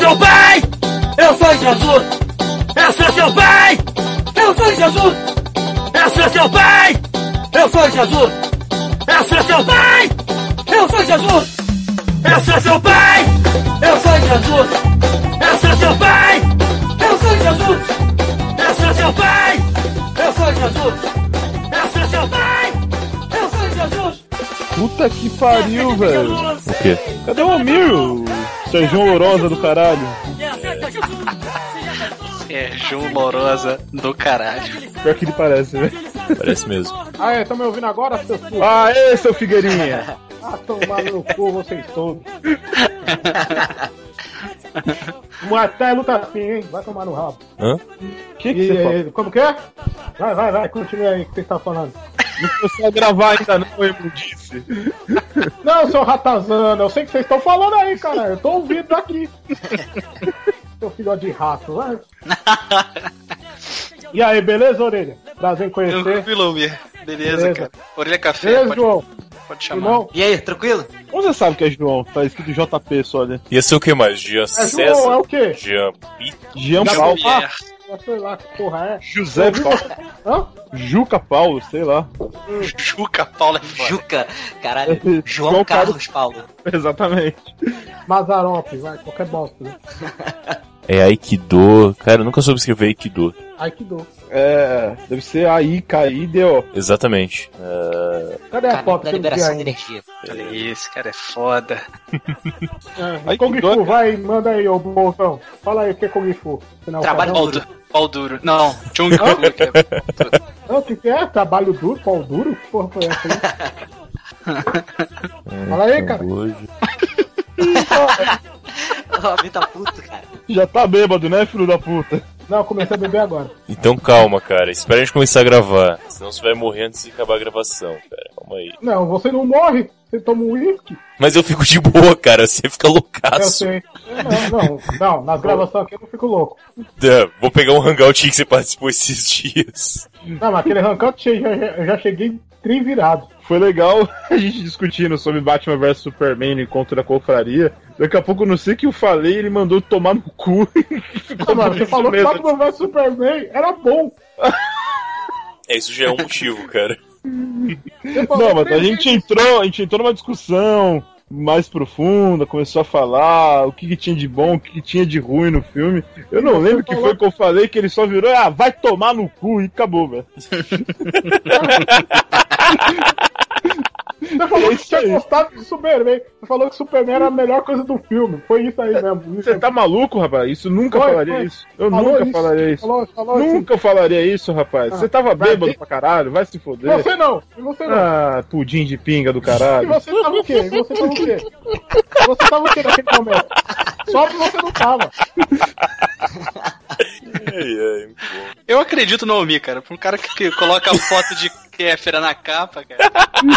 seu pai! Eu sou Jesus! Eu sou seu pai! Eu sou Jesus! Eu sou seu pai! Eu sou Jesus! Eu sou seu pai! Eu sou Jesus! Eu sou seu pai! Eu sou Jesus! Eu sou seu pai! Eu sou Jesus! Eu sou seu pai! Eu sou Jesus! Eu sou seu pai! Eu sou Jesus! Puta que pariu, velho. O quê? Cadê o Almir? O Sérgio Lourosa do caralho. Sérgio Lourosa do caralho. Pior que ele parece, né? Parece mesmo. Ah, é, tão me ouvindo agora, seu cu? Aê, seu Figueirinha. Ah, tomar no cu, vocês todos. Muay luta assim, hein? Vai tomar no rabo. Hã? Que você falou? Como que é? Vai, continue aí o que você está falando. Não começou a gravar ainda não, eu não disse. Não, seu ratazana, eu sei que vocês estão falando aí, cara. Eu tô ouvindo daqui. Seu filho de rato, vai. E aí, beleza, Orelha? Prazer em conhecer. Tranquilo, beleza, cara. Orelha Café, beleza, João? Pode chamar. Irmão? E aí, tranquilo? Como você sabe que é João? Tá escrito JP só, né? Ia ser o que mais? Jean César? João, é o quê? Jean Paulo. Sei lá que porra é. José Paulo. Hã? Juca Paulo, sei lá. Juca Paulo é foda. Juca, caralho. João Carlos Paulo. Exatamente. Mazarop, vai, qualquer bosta, né? É Aikido. Cara, eu nunca soube escrever Aikido. Aikido. É, deve ser AIKIDO. Exatamente. Cadê a foto da que liberação de eu energia. Olha isso, cara, é foda. vi? Kung Fu, vai, manda aí, ô bolsão. Fala aí o que é Kung Fu. Trabalho duro. Pau duro. Não, Chung Fu. Não, o que é? Trabalho duro? Pau duro? Que porra foi essa aí? Fala aí, cara. O Almir tá puto, cara. Já tá bêbado, né, filho da puta? Não, eu comecei a beber agora. Então calma, cara. Espera a gente começar a gravar. Senão você vai morrer antes de acabar a gravação, cara. Calma aí. Não, você não morre. Você toma um uísque. Mas eu fico de boa, cara. Você fica Eu loucaço. sei. Não, nas gravações aqui eu não fico louco. Vou pegar um hangout que você participou esses dias. Não, mas aquele hangout eu já cheguei trivirado. Foi legal a gente discutindo sobre Batman vs Superman no encontro da confraria. Daqui a pouco eu não sei o que eu falei, ele mandou tomar no cu. Não, mano, você falou que Batman vs Superman era bom. Isso já é um motivo, cara. Não, mas a gente entrou numa discussão mais profunda, começou a falar o que tinha de bom, o que tinha de ruim no filme. Eu não lembro o que foi que eu falei, que ele só virou, vai tomar no cu e acabou, velho. Você falou que tinha gostado do Superman. Você falou que Superman era a melhor coisa do filme. Foi isso aí mesmo. Você tá maluco, rapaz? Isso nunca falaria isso. Eu Falou nunca isso. falaria isso. Falou Nunca assim. falaria isso, rapaz. Você tava bêbado pra caralho, vai se foder. Você não. E você não. Ah, pudim de pinga do E caralho. você tava o quê? Você tava o quê naquele momento? Só que você não tava. Muito bom. Eu acredito no Almir, cara. Pra um cara que coloca a foto de Kéfera na capa, cara.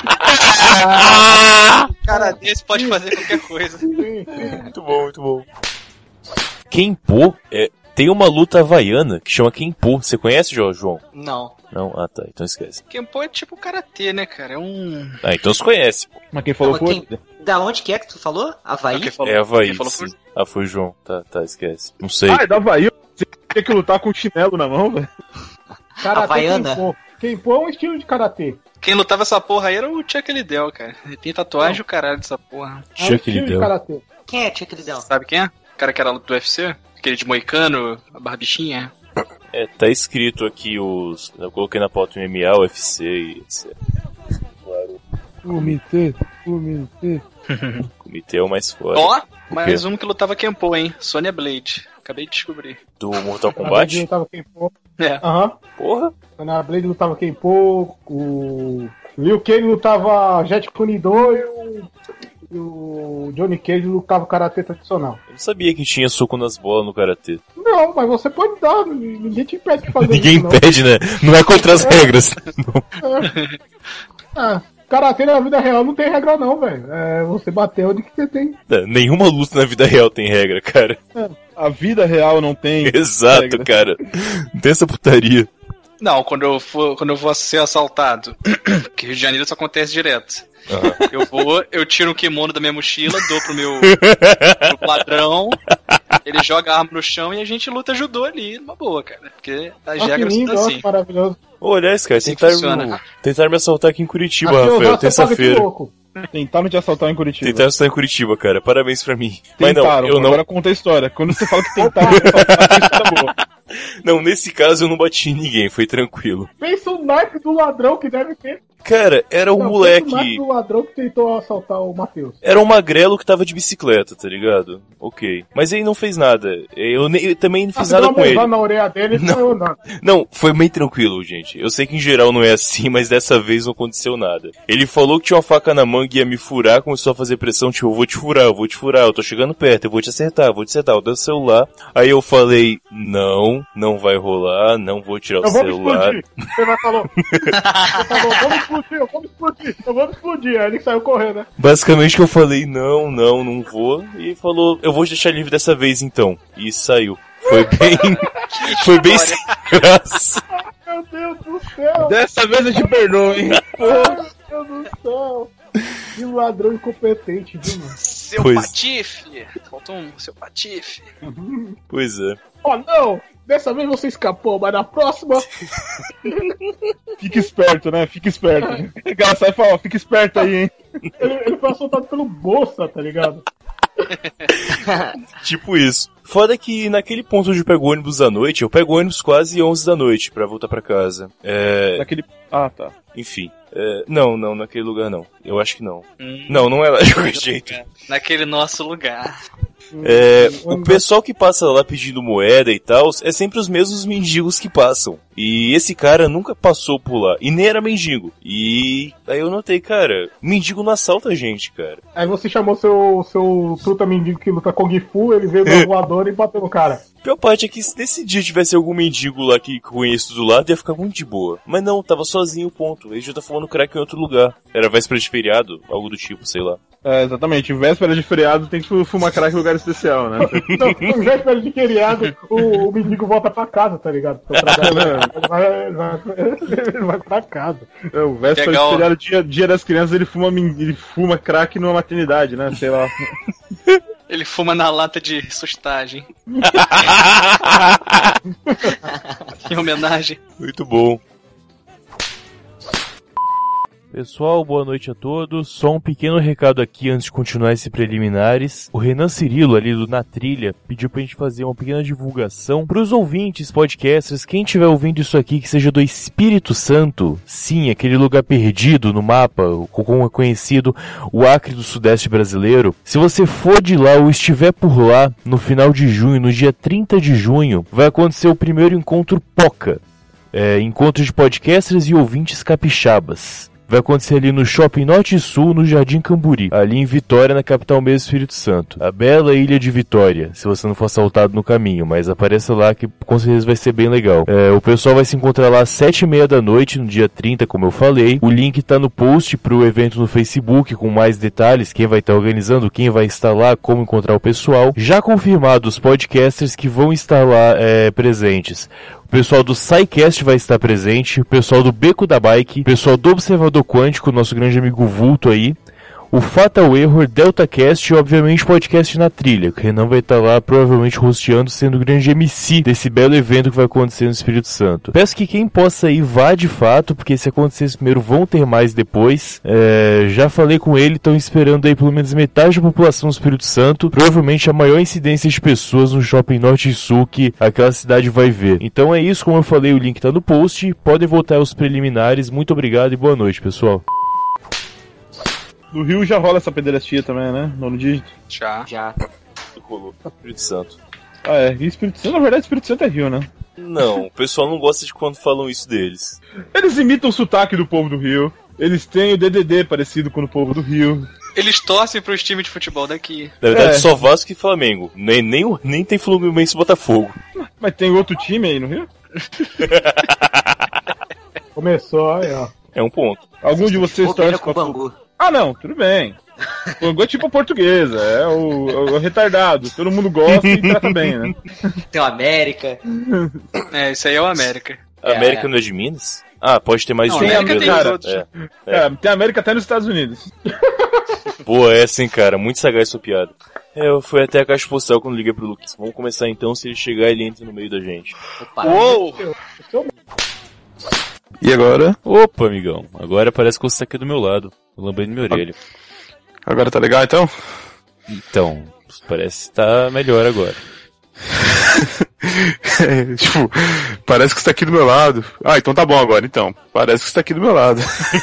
Cara desse pode fazer qualquer coisa. Muito bom, muito bom. Kenpo, tem uma luta havaiana que chama Kenpo. Você conhece, João? Não. Não? Ah, tá. Então esquece. Kenpo é tipo karatê, né, cara? É um... Ah, então você conhece, pô. Mas quem falou foi... Da onde que é que tu falou? Havaí? É Havaí, falou sim. Ah, foi o João. Tá, esquece. Não sei. Ah, é da Havaí. Você tem que lutar com o chinelo na mão, velho. Havaiana. Kenpo é um estilo de karatê. Quem lutava essa porra aí era o Chuck Liddell, cara. Ele tem tatuagem o caralho dessa porra. É um Chuck estilo de Liddell. karatê. Quem é Chuck Liddell? Sabe quem é? O cara que era do UFC? Aquele de moicano, a barbichinha. Tá escrito aqui os... Eu coloquei na pauta MMA, UFC e etc. Claro. Comitê. O comitê é o mais forte. Ó, mais um que lutava Kenpo, hein? Sonya Blade. Acabei de descobrir. Do Mortal A Blade Kombat? lutava Kenpo. É. Aham. Porra. A Blade lutava Kenpo. O Liu Kang lutava Jet Kune-Do e o Johnny Cage lutava karatê tradicional. Eu não sabia que tinha soco nas bolas no karatê. Não, mas você pode dar. Ninguém te impede de fazer Ninguém isso. impede, né? Não é contra as regras. Karatê na vida real não tem regra não, velho. É você bater onde que você tem. Nenhuma luta na vida real tem regra, cara. A vida real não tem... Exato, regra. cara. Não tem essa putaria. Não, quando eu vou ser assaltado, que Rio de Janeiro isso acontece direto. Eu tiro um kimono da minha mochila, dou pro meu ladrão, Ele joga a arma no chão e a gente luta judô ali, numa boa, cara. Porque as Que regras lindo, são ó, assim. que maravilhoso. Ô, aliás, cara, Assim tentaram me assaltar aqui em Curitiba, Aqui, Rafael, você paga de terça-feira. louco. Tentaram te assaltar em Curitiba. Tentaram assaltar em Curitiba, cara. Parabéns pra mim. Mas Tentaram, não, eu não. agora conta a história. Quando você fala que tentaram te assaltar, isso tá boa. Não, nesse caso eu não bati em ninguém, foi tranquilo. Pensa o naipe do ladrão que deve ter. Cara, era um Não, pensa o moleque. naipe do ladrão que tentou assaltar o Matheus. Era um magrelo que tava de bicicleta, tá ligado? Ok. Mas ele não fez nada. Eu também não fiz Você nada deu uma com ele. mãozada na orelha dele e saiu andando. Não, foi bem tranquilo, gente. Eu sei que em geral não é assim, mas dessa vez não aconteceu nada. Ele falou que tinha uma faca na manga e ia me furar, começou a fazer pressão, tipo, eu vou te furar, eu tô chegando perto, eu vou te acertar, eu dei o celular. Aí eu falei, não vai rolar, não vou tirar o celular. Explodir. Você vai falar, vamos explodir. Aí ele saiu correndo, né? Basicamente que eu falei, não vou. E ele falou, eu vou te deixar livre dessa vez então. E saiu. Foi bem sem graça. Meu Deus do céu. Dessa vez eu te perdoo, hein? Meu Deus do céu. Que ladrão incompetente, viu, mano? Seu Pois. patife! Faltou seu patife. Pois é. Oh, não! Dessa vez você escapou, mas na próxima... Fica esperto, né? Fica esperto. O cara sai e fala, ó, fica esperto aí, hein? ele foi assaltado pelo Bolsa, tá ligado? Tipo isso. Foda que naquele ponto onde eu pego o ônibus à noite, eu pego o ônibus quase 11 da noite pra voltar pra casa. Daquele... Ah, tá. Enfim. Não, naquele lugar não. Eu acho que não. Não é lá de qualquer jeito. Naquele nosso lugar. O pessoal que passa lá pedindo moeda e tal, é sempre os mesmos mendigos que passam. E esse cara nunca passou por lá. E nem era mendigo. E aí eu notei, cara, mendigo não assalta a gente, cara. Aí você chamou seu truta mendigo que luta Kung Fu, ele veio da voadora e bateu no cara. A pior parte é que se nesse dia tivesse algum mendigo lá que conheço do lado, ia ficar muito de boa. Mas não, tava sozinho, ponto. Ele já tá falando crack em outro lugar. Era véspera de feriado, algo do tipo, sei lá. Exatamente. Em véspera de feriado tem que fumar crack em lugar especial, né? Não, já espera de feriado, o mendigo volta pra casa, tá ligado? Ele vai pra casa. O véspera de feriado, dia das crianças, ele fuma crack numa maternidade, né? Sei lá. Ele fuma na lata de sustagem. Em homenagem. Muito bom. Pessoal, boa noite a todos. Só um pequeno recado aqui antes de continuar esses preliminares. O Renan Cirilo, ali do Na Trilha, pediu pra gente fazer uma pequena divulgação pros ouvintes, podcasters, quem estiver ouvindo isso aqui que seja do Espírito Santo, sim, aquele lugar perdido no mapa, como é conhecido, o Acre do Sudeste brasileiro. Se você for de lá ou estiver por lá, no final de junho, no dia 30 de junho, vai acontecer o primeiro encontro POCA. Encontro de podcasters e ouvintes capixabas. Vai acontecer ali no Shopping Norte e Sul, no Jardim Camburi, ali em Vitória, na capital mesmo, Espírito Santo. A bela ilha de Vitória, se você não for assaltado no caminho, mas apareça lá que com certeza vai ser bem legal. O pessoal vai se encontrar lá às 7h30 da noite, no dia 30, como eu falei. O link tá no post pro evento no Facebook, com mais detalhes, quem vai estar organizando, quem vai estar lá, como encontrar o pessoal. Já confirmado os podcasters que vão estar lá presentes. O pessoal do SciCast vai estar presente, o pessoal do Beco da Bike, o pessoal do Observador Quântico, nosso grande amigo Vulto aí, o Fatal Error, DeltaCast e obviamente o podcast Na Trilha, que o Renan vai estar lá provavelmente hosteando, sendo o grande MC desse belo evento que vai acontecer no Espírito Santo. Peço que quem possa ir vá de fato, porque se acontecer esse primeiro vão ter mais depois. Já falei com ele, estão esperando aí pelo menos metade da população do Espírito Santo, provavelmente a maior incidência de pessoas no Shopping Norte e Sul que aquela cidade vai ver. Então é isso, como eu falei, o link está no post, podem voltar aos preliminares, muito obrigado e boa noite, pessoal. No Rio já rola essa pederastia também, né? Nono dígito. Já. Rolou. Espírito Santo. E Espírito Santo, na verdade, Espírito Santo é Rio, né? Não, o pessoal não gosta de quando falam isso deles. Eles imitam o sotaque do povo do Rio. Eles têm o DDD parecido com o povo do Rio. Eles torcem pros times de futebol daqui. Na verdade, só Vasco e Flamengo. Nem tem Fluminense e Botafogo. Mas tem outro time aí no Rio? Começou, aí, ó. É um ponto. Algum de vocês torce com o Bangu. Ah, não, tudo bem. O Bangu é tipo a portuguesa, é o retardado. Todo mundo gosta e trata bem, né? Tem o América. Isso aí é o América. A América não é de Minas? Pode ter mais Não, de um. América tem cara. outros. Tem a América até nos Estados Unidos. Boa essa, hein, cara. Muito sagaz sua piada. Eu fui até a caixa postal quando liguei pro Lucas. Vamos começar então, se ele chegar ele entra no meio da gente. Opa, Uou! E agora? Opa, amigão, agora parece que você tá aqui do meu lado, lambendo minha orelha. Agora tá legal então? Então, parece que tá melhor agora. Tipo, parece que você tá aqui do meu lado. Ah, então tá bom agora, então. Parece que você tá aqui do meu lado.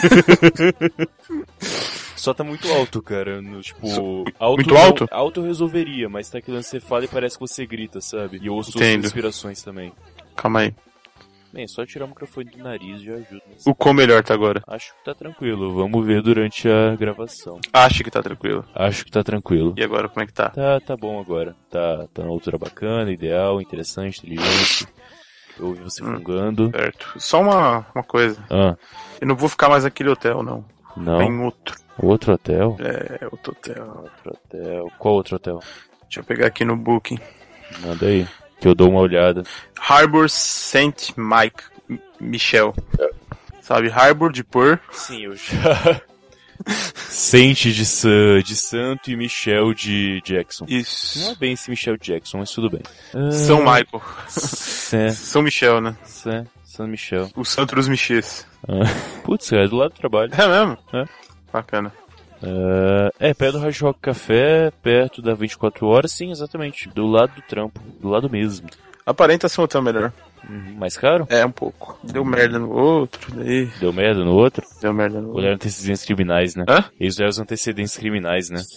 Só tá muito alto, cara. Alto muito alto? Alto eu resolveria, mas tá aqui quando você fala e parece que você grita, sabe? E eu ouço suas Entendo. respirações também. Calma aí. Bem, só tirar o microfone do nariz já ajuda. Né? O quão melhor tá agora? Acho que tá tranquilo, vamos ver durante a gravação. Acho que tá tranquilo. Acho que tá tranquilo. E agora, como é que tá? Tá bom agora. Tá na altura bacana, ideal, interessante, inteligente. Eu ouvi você fungando. Certo. Só uma coisa. Ah, Eu não vou ficar mais naquele hotel, não. não. Em outro. Outro hotel? É, outro hotel. Outro hotel. Qual outro hotel? Deixa eu pegar aqui no Booking. Manda aí, que eu dou uma olhada. Harbor St. Mike Michel. Sabe, Harbor de Pôr. Sim, eu já... Sente de Santo e Michel de Jackson. Não Isso. é bem esse Michel Jackson, mas tudo bem. São Michael. São São Michel, né? Michel. O Santo dos Michês. Putz, cara, é do lado do trabalho. É mesmo? É. Bacana. Perto do Hard Rock Café, perto da 24 horas, sim, exatamente. Do lado do trampo, do lado mesmo. Aparenta ser um hotel melhor. Mais caro? É, um pouco. Deu merda no outro, daí. Deu merda no outro? Deu merda no outro. Olharam antecedentes criminais, né? Hã? Eles olharam os antecedentes criminais, né?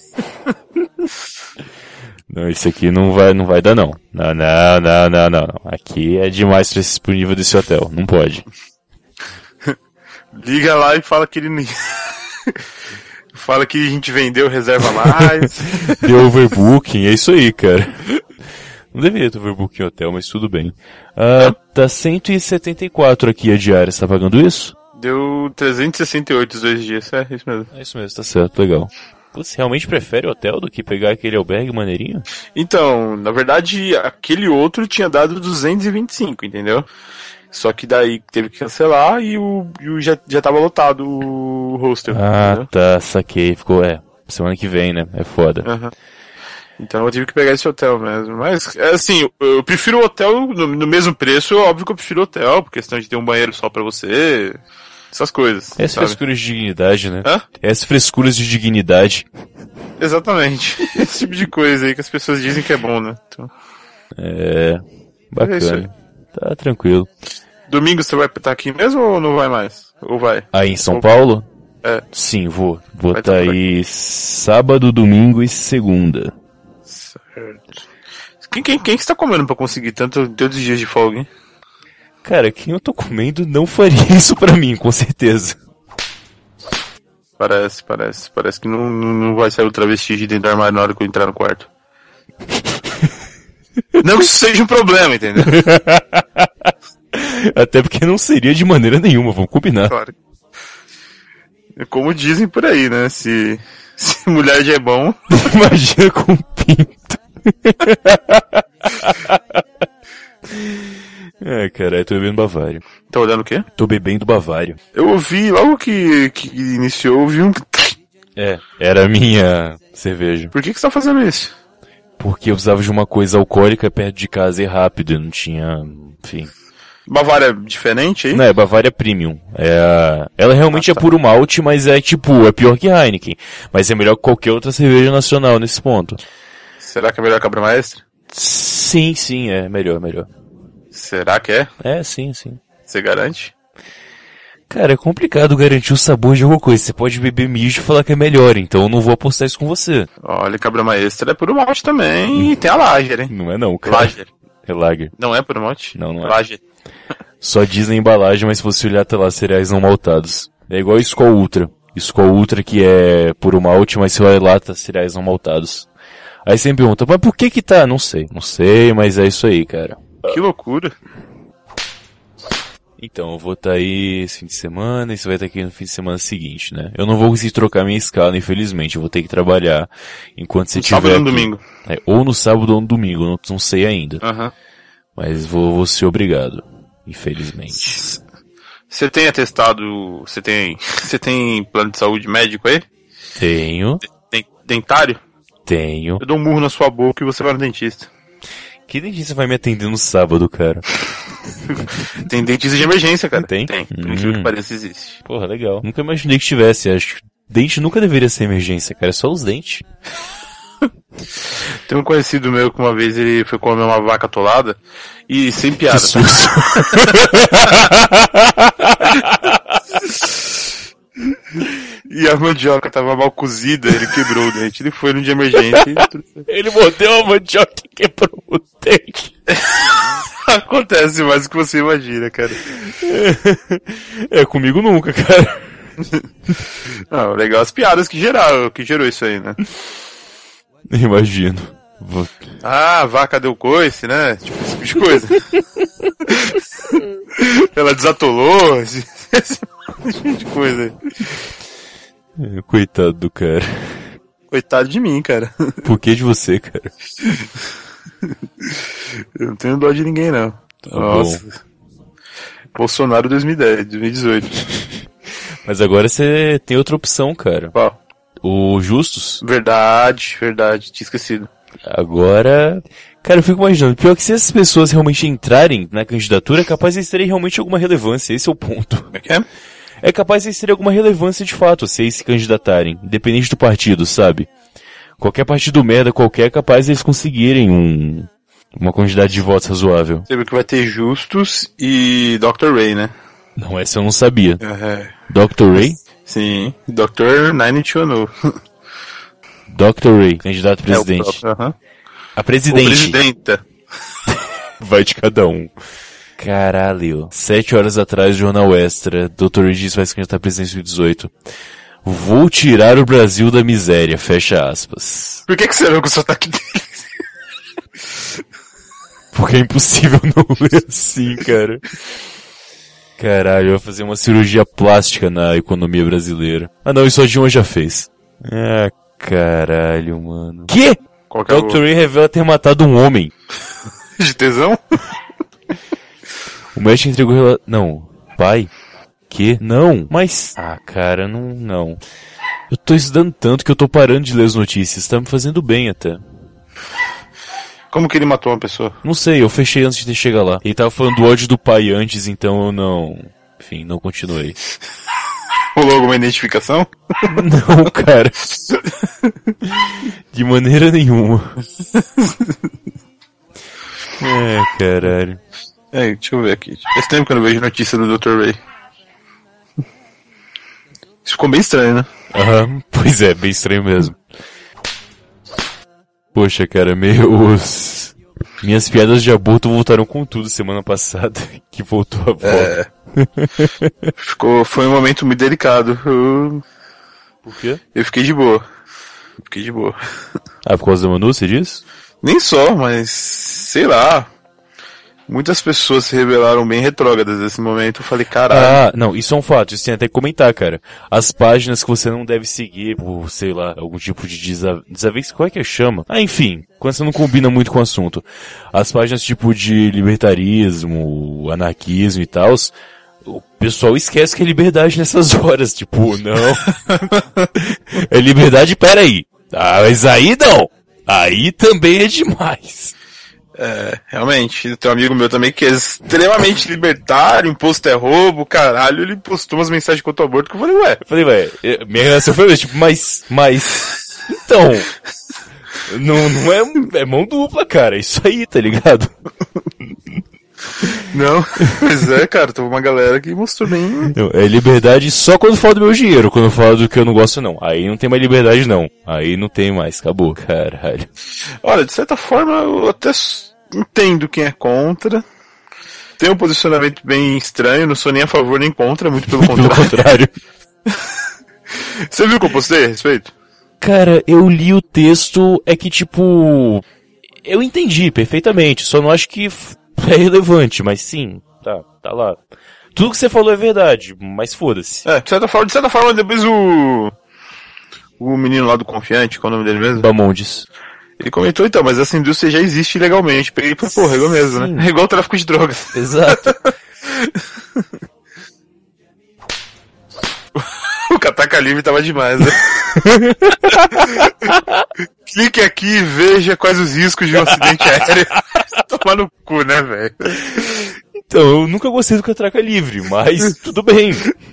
Não, isso aqui não vai dar não. Não. Aqui é demais pro nível desse hotel. Não pode. Liga lá e fala que ele não... Fala que a gente vendeu reserva mais. Deu overbooking, é isso aí, cara. Não deveria ter overbooking em hotel, mas tudo bem. Tá 174 aqui a diária, você tá pagando isso? Deu 368 os 2 dias, é isso mesmo. É isso mesmo, tá certo, legal. Você realmente prefere hotel do que pegar aquele albergue maneirinho? Então, na verdade, aquele outro tinha dado 225, entendeu? Só que daí teve que cancelar e já tava lotado o hostel. Entendeu? Tá, saquei. Ficou, semana que vem, né? É foda. Uhum. Então eu tive que pegar esse hotel mesmo. Mas, assim, eu prefiro o hotel no mesmo preço, óbvio que eu prefiro o hotel, por questão de ter um banheiro só pra você, essas coisas. Essas sabe? frescuras de dignidade, né? Hã? Essas frescuras de dignidade. Exatamente. Esse tipo de coisa aí que as pessoas dizem que é bom, né? Então... Bacana. É isso aí. Tá tranquilo. Domingo você vai estar aqui mesmo ou não vai mais? Ou vai? Aí em São Paulo? É. Sim, vou. Vou Vai estar tá por aí sábado, domingo e segunda. Certo. Quem que você tá comendo pra conseguir tantos dias de folga, hein? Cara, quem eu tô comendo não faria isso pra mim, com certeza. Parece que não vai sair o travesti de dentro do armário na hora que eu entrar no quarto. Não que isso seja um problema, entendeu? Até porque não seria de maneira nenhuma, vamos combinar. Claro. É como dizem por aí, né? Se mulher já é bom... Imagina com pinto. Cara, eu tô bebendo Bavário. Tá olhando o quê? Tô bebendo Bavário. Eu ouvi, logo que iniciou, eu ouvi um... Era a minha cerveja. Por que você tá fazendo isso? Porque eu precisava de uma coisa alcoólica perto de casa e rápido, eu não tinha... Enfim... Bavária é diferente aí? Não, é Bavária Premium. Ela realmente é puro malte, mas é pior que Heineken. Mas é melhor que qualquer outra cerveja nacional nesse ponto. Será que é melhor que a Brahma Extra? Sim, é melhor. Será que é? Sim. Você garante? Cara, é complicado garantir o sabor de alguma coisa. Você pode beber mijo e falar que é melhor, então eu não vou apostar isso com você. Olha que a Brahma Extra é puro malte também, e tem a Lager, hein? Não é não, cara. Lager. É Lager. Não é puro malte? Não é. Lager. Só diz na embalagem, mas se você olhar até lá, cereais não maltados. É igual o Skol Ultra. Skol Ultra que é puro malte, mas se olhar lá, tá cereais não maltados. Aí você me pergunta, mas por que tá? Não sei, mas é isso aí, cara. Que loucura. Então, eu vou estar aí esse fim de semana e você vai estar aqui no fim de semana seguinte, né? Eu não vou conseguir trocar minha escala, infelizmente. Eu vou ter que trabalhar enquanto você estiver sábado ou no aqui. domingo? Ou no sábado ou no domingo, não sei ainda. Aham. Mas vou ser obrigado, infelizmente. Você tem atestado, você tem plano de saúde médico aí? Tenho. Dentário? Tenho. Eu dou um murro na sua boca e você vai no dentista. Que dentista vai me atender no sábado, cara? Tem dentista de emergência, cara. Tem? Tem. Por incrível que pareça, existe. Porra, legal. Nunca imaginei que tivesse. Acho que dente nunca deveria ser emergência, cara. É só os dentes. Tem um conhecido meu que uma vez ele foi comer uma vaca atolada e sem piada. Que Tá? E a mandioca tava mal cozida, ele quebrou o dente. Ele foi no de emergência e... Ele mordeu a mandioca e quebrou o dente. Acontece mais do que você imagina, cara. É, comigo nunca, cara. Não, legal as piadas que gerou isso aí, né? Imagino. Ah, a vaca deu coice, né? Tipo, esse tipo de coisa. Ela desatolou, esse tipo de coisa aí. Coitado do cara. Coitado de mim, cara. Por que de você, cara? Eu não tenho dó de ninguém, não. Tá Nossa. bom. Bolsonaro 2018. Mas agora você tem outra opção, cara. Qual? O Justus. Verdade, tinha esquecido. Agora... Cara, eu fico imaginando, pior que se essas pessoas realmente entrarem na candidatura, é capaz de eles terem realmente alguma relevância, esse é o ponto. Como é que é? É capaz de eles terem alguma relevância de fato, se eles se candidatarem, independente do partido, sabe? Qualquer partido merda qualquer é capaz de eles conseguirem uma quantidade de votos razoável. Você viu que vai ter Justus e Dr. Ray, né? Não, essa eu não sabia. É. Dr. Ray? Sim, Dr. Nine Chono. Dr. Ray, candidato a presidente. A presidente. Presidenta. Vai de cada um. Caralho. 7 horas atrás, Jornal Extra, Dr. Ray diz que vai se candidatar a presidente em 2018. Vou tirar o Brasil da miséria, fecha aspas. Por que você leu com o sotaque dele? Porque é impossível não ler assim, cara. Caralho, eu vou fazer uma cirurgia plástica na economia brasileira. Ah não, isso a Dilma já fez. Ah, caralho, mano. Que? Dr. Ray revela ter matado um homem. De tesão? O médico entregou Não. Pai? Que? Não. Mas... Ah, cara, não. Eu tô estudando tanto que eu tô parando de ler as notícias. Tá me fazendo bem até. Como que ele matou uma pessoa? Não sei, eu fechei antes de chegar lá. Ele tava falando do ódio do pai antes, então eu não... Enfim, não continuei. Rolou alguma identificação? Não, cara. De maneira nenhuma. É, caralho. É, deixa eu ver aqui. Faz tempo que eu não vejo notícia do Dr. Ray. Isso ficou bem estranho, né? Aham, pois é, bem estranho mesmo. Poxa, cara, minhas piadas de aborto voltaram com tudo semana passada, que voltou a volta. Foi um momento muito delicado. Por quê? Eu fiquei de boa. Ah, por causa da Manu, você diz? Nem só, mas sei lá. Muitas pessoas se revelaram bem retrógradas nesse momento. Eu falei, caralho. Ah, não, isso é um fato, isso tem até que comentar, cara. As páginas que você não deve seguir por, sei lá, algum tipo de desavença, qual é que chama? Ah, enfim, quando você não combina muito com o assunto. As páginas tipo de libertarismo, anarquismo e tal, o pessoal esquece que é liberdade nessas horas, tipo, não. É liberdade, peraí. Ah, mas aí não. Aí também é demais. É, realmente, tem um amigo meu também que é extremamente libertário, imposto é roubo, caralho, ele postou umas mensagens contra o aborto que eu falei, ué, minha reação foi tipo, mas, então, não é mão dupla, cara, isso aí, tá ligado? Não, mas é, cara, teve uma galera que mostrou bem... Não, é liberdade só quando fala do meu dinheiro, quando fala do que eu não gosto não, aí não tem mais liberdade não, aí não tem mais, acabou, caralho. Olha, de certa forma, eu até entendo quem é contra. Tem um posicionamento bem estranho, não sou nem a favor nem contra, muito pelo contrário. Você viu o que eu postei a respeito? Cara, eu li o texto, é que tipo... Eu entendi perfeitamente, só não acho que é relevante, mas sim, tá lá. Tudo que você falou é verdade, mas foda-se. É, de certa forma, depois o menino lá do Confiante, qual é o nome dele mesmo? Bamondes. Ele comentou, então, mas essa indústria já existe legalmente. Peguei e falei, porra, é igual mesmo, né? É igual o tráfico de drogas. Exato. O Cataca Livre tava demais, né? Clique aqui e veja quais os riscos de um acidente aéreo. Tomar no cu, né, velho? Então, eu nunca gostei do Catraca Livre, mas tudo bem.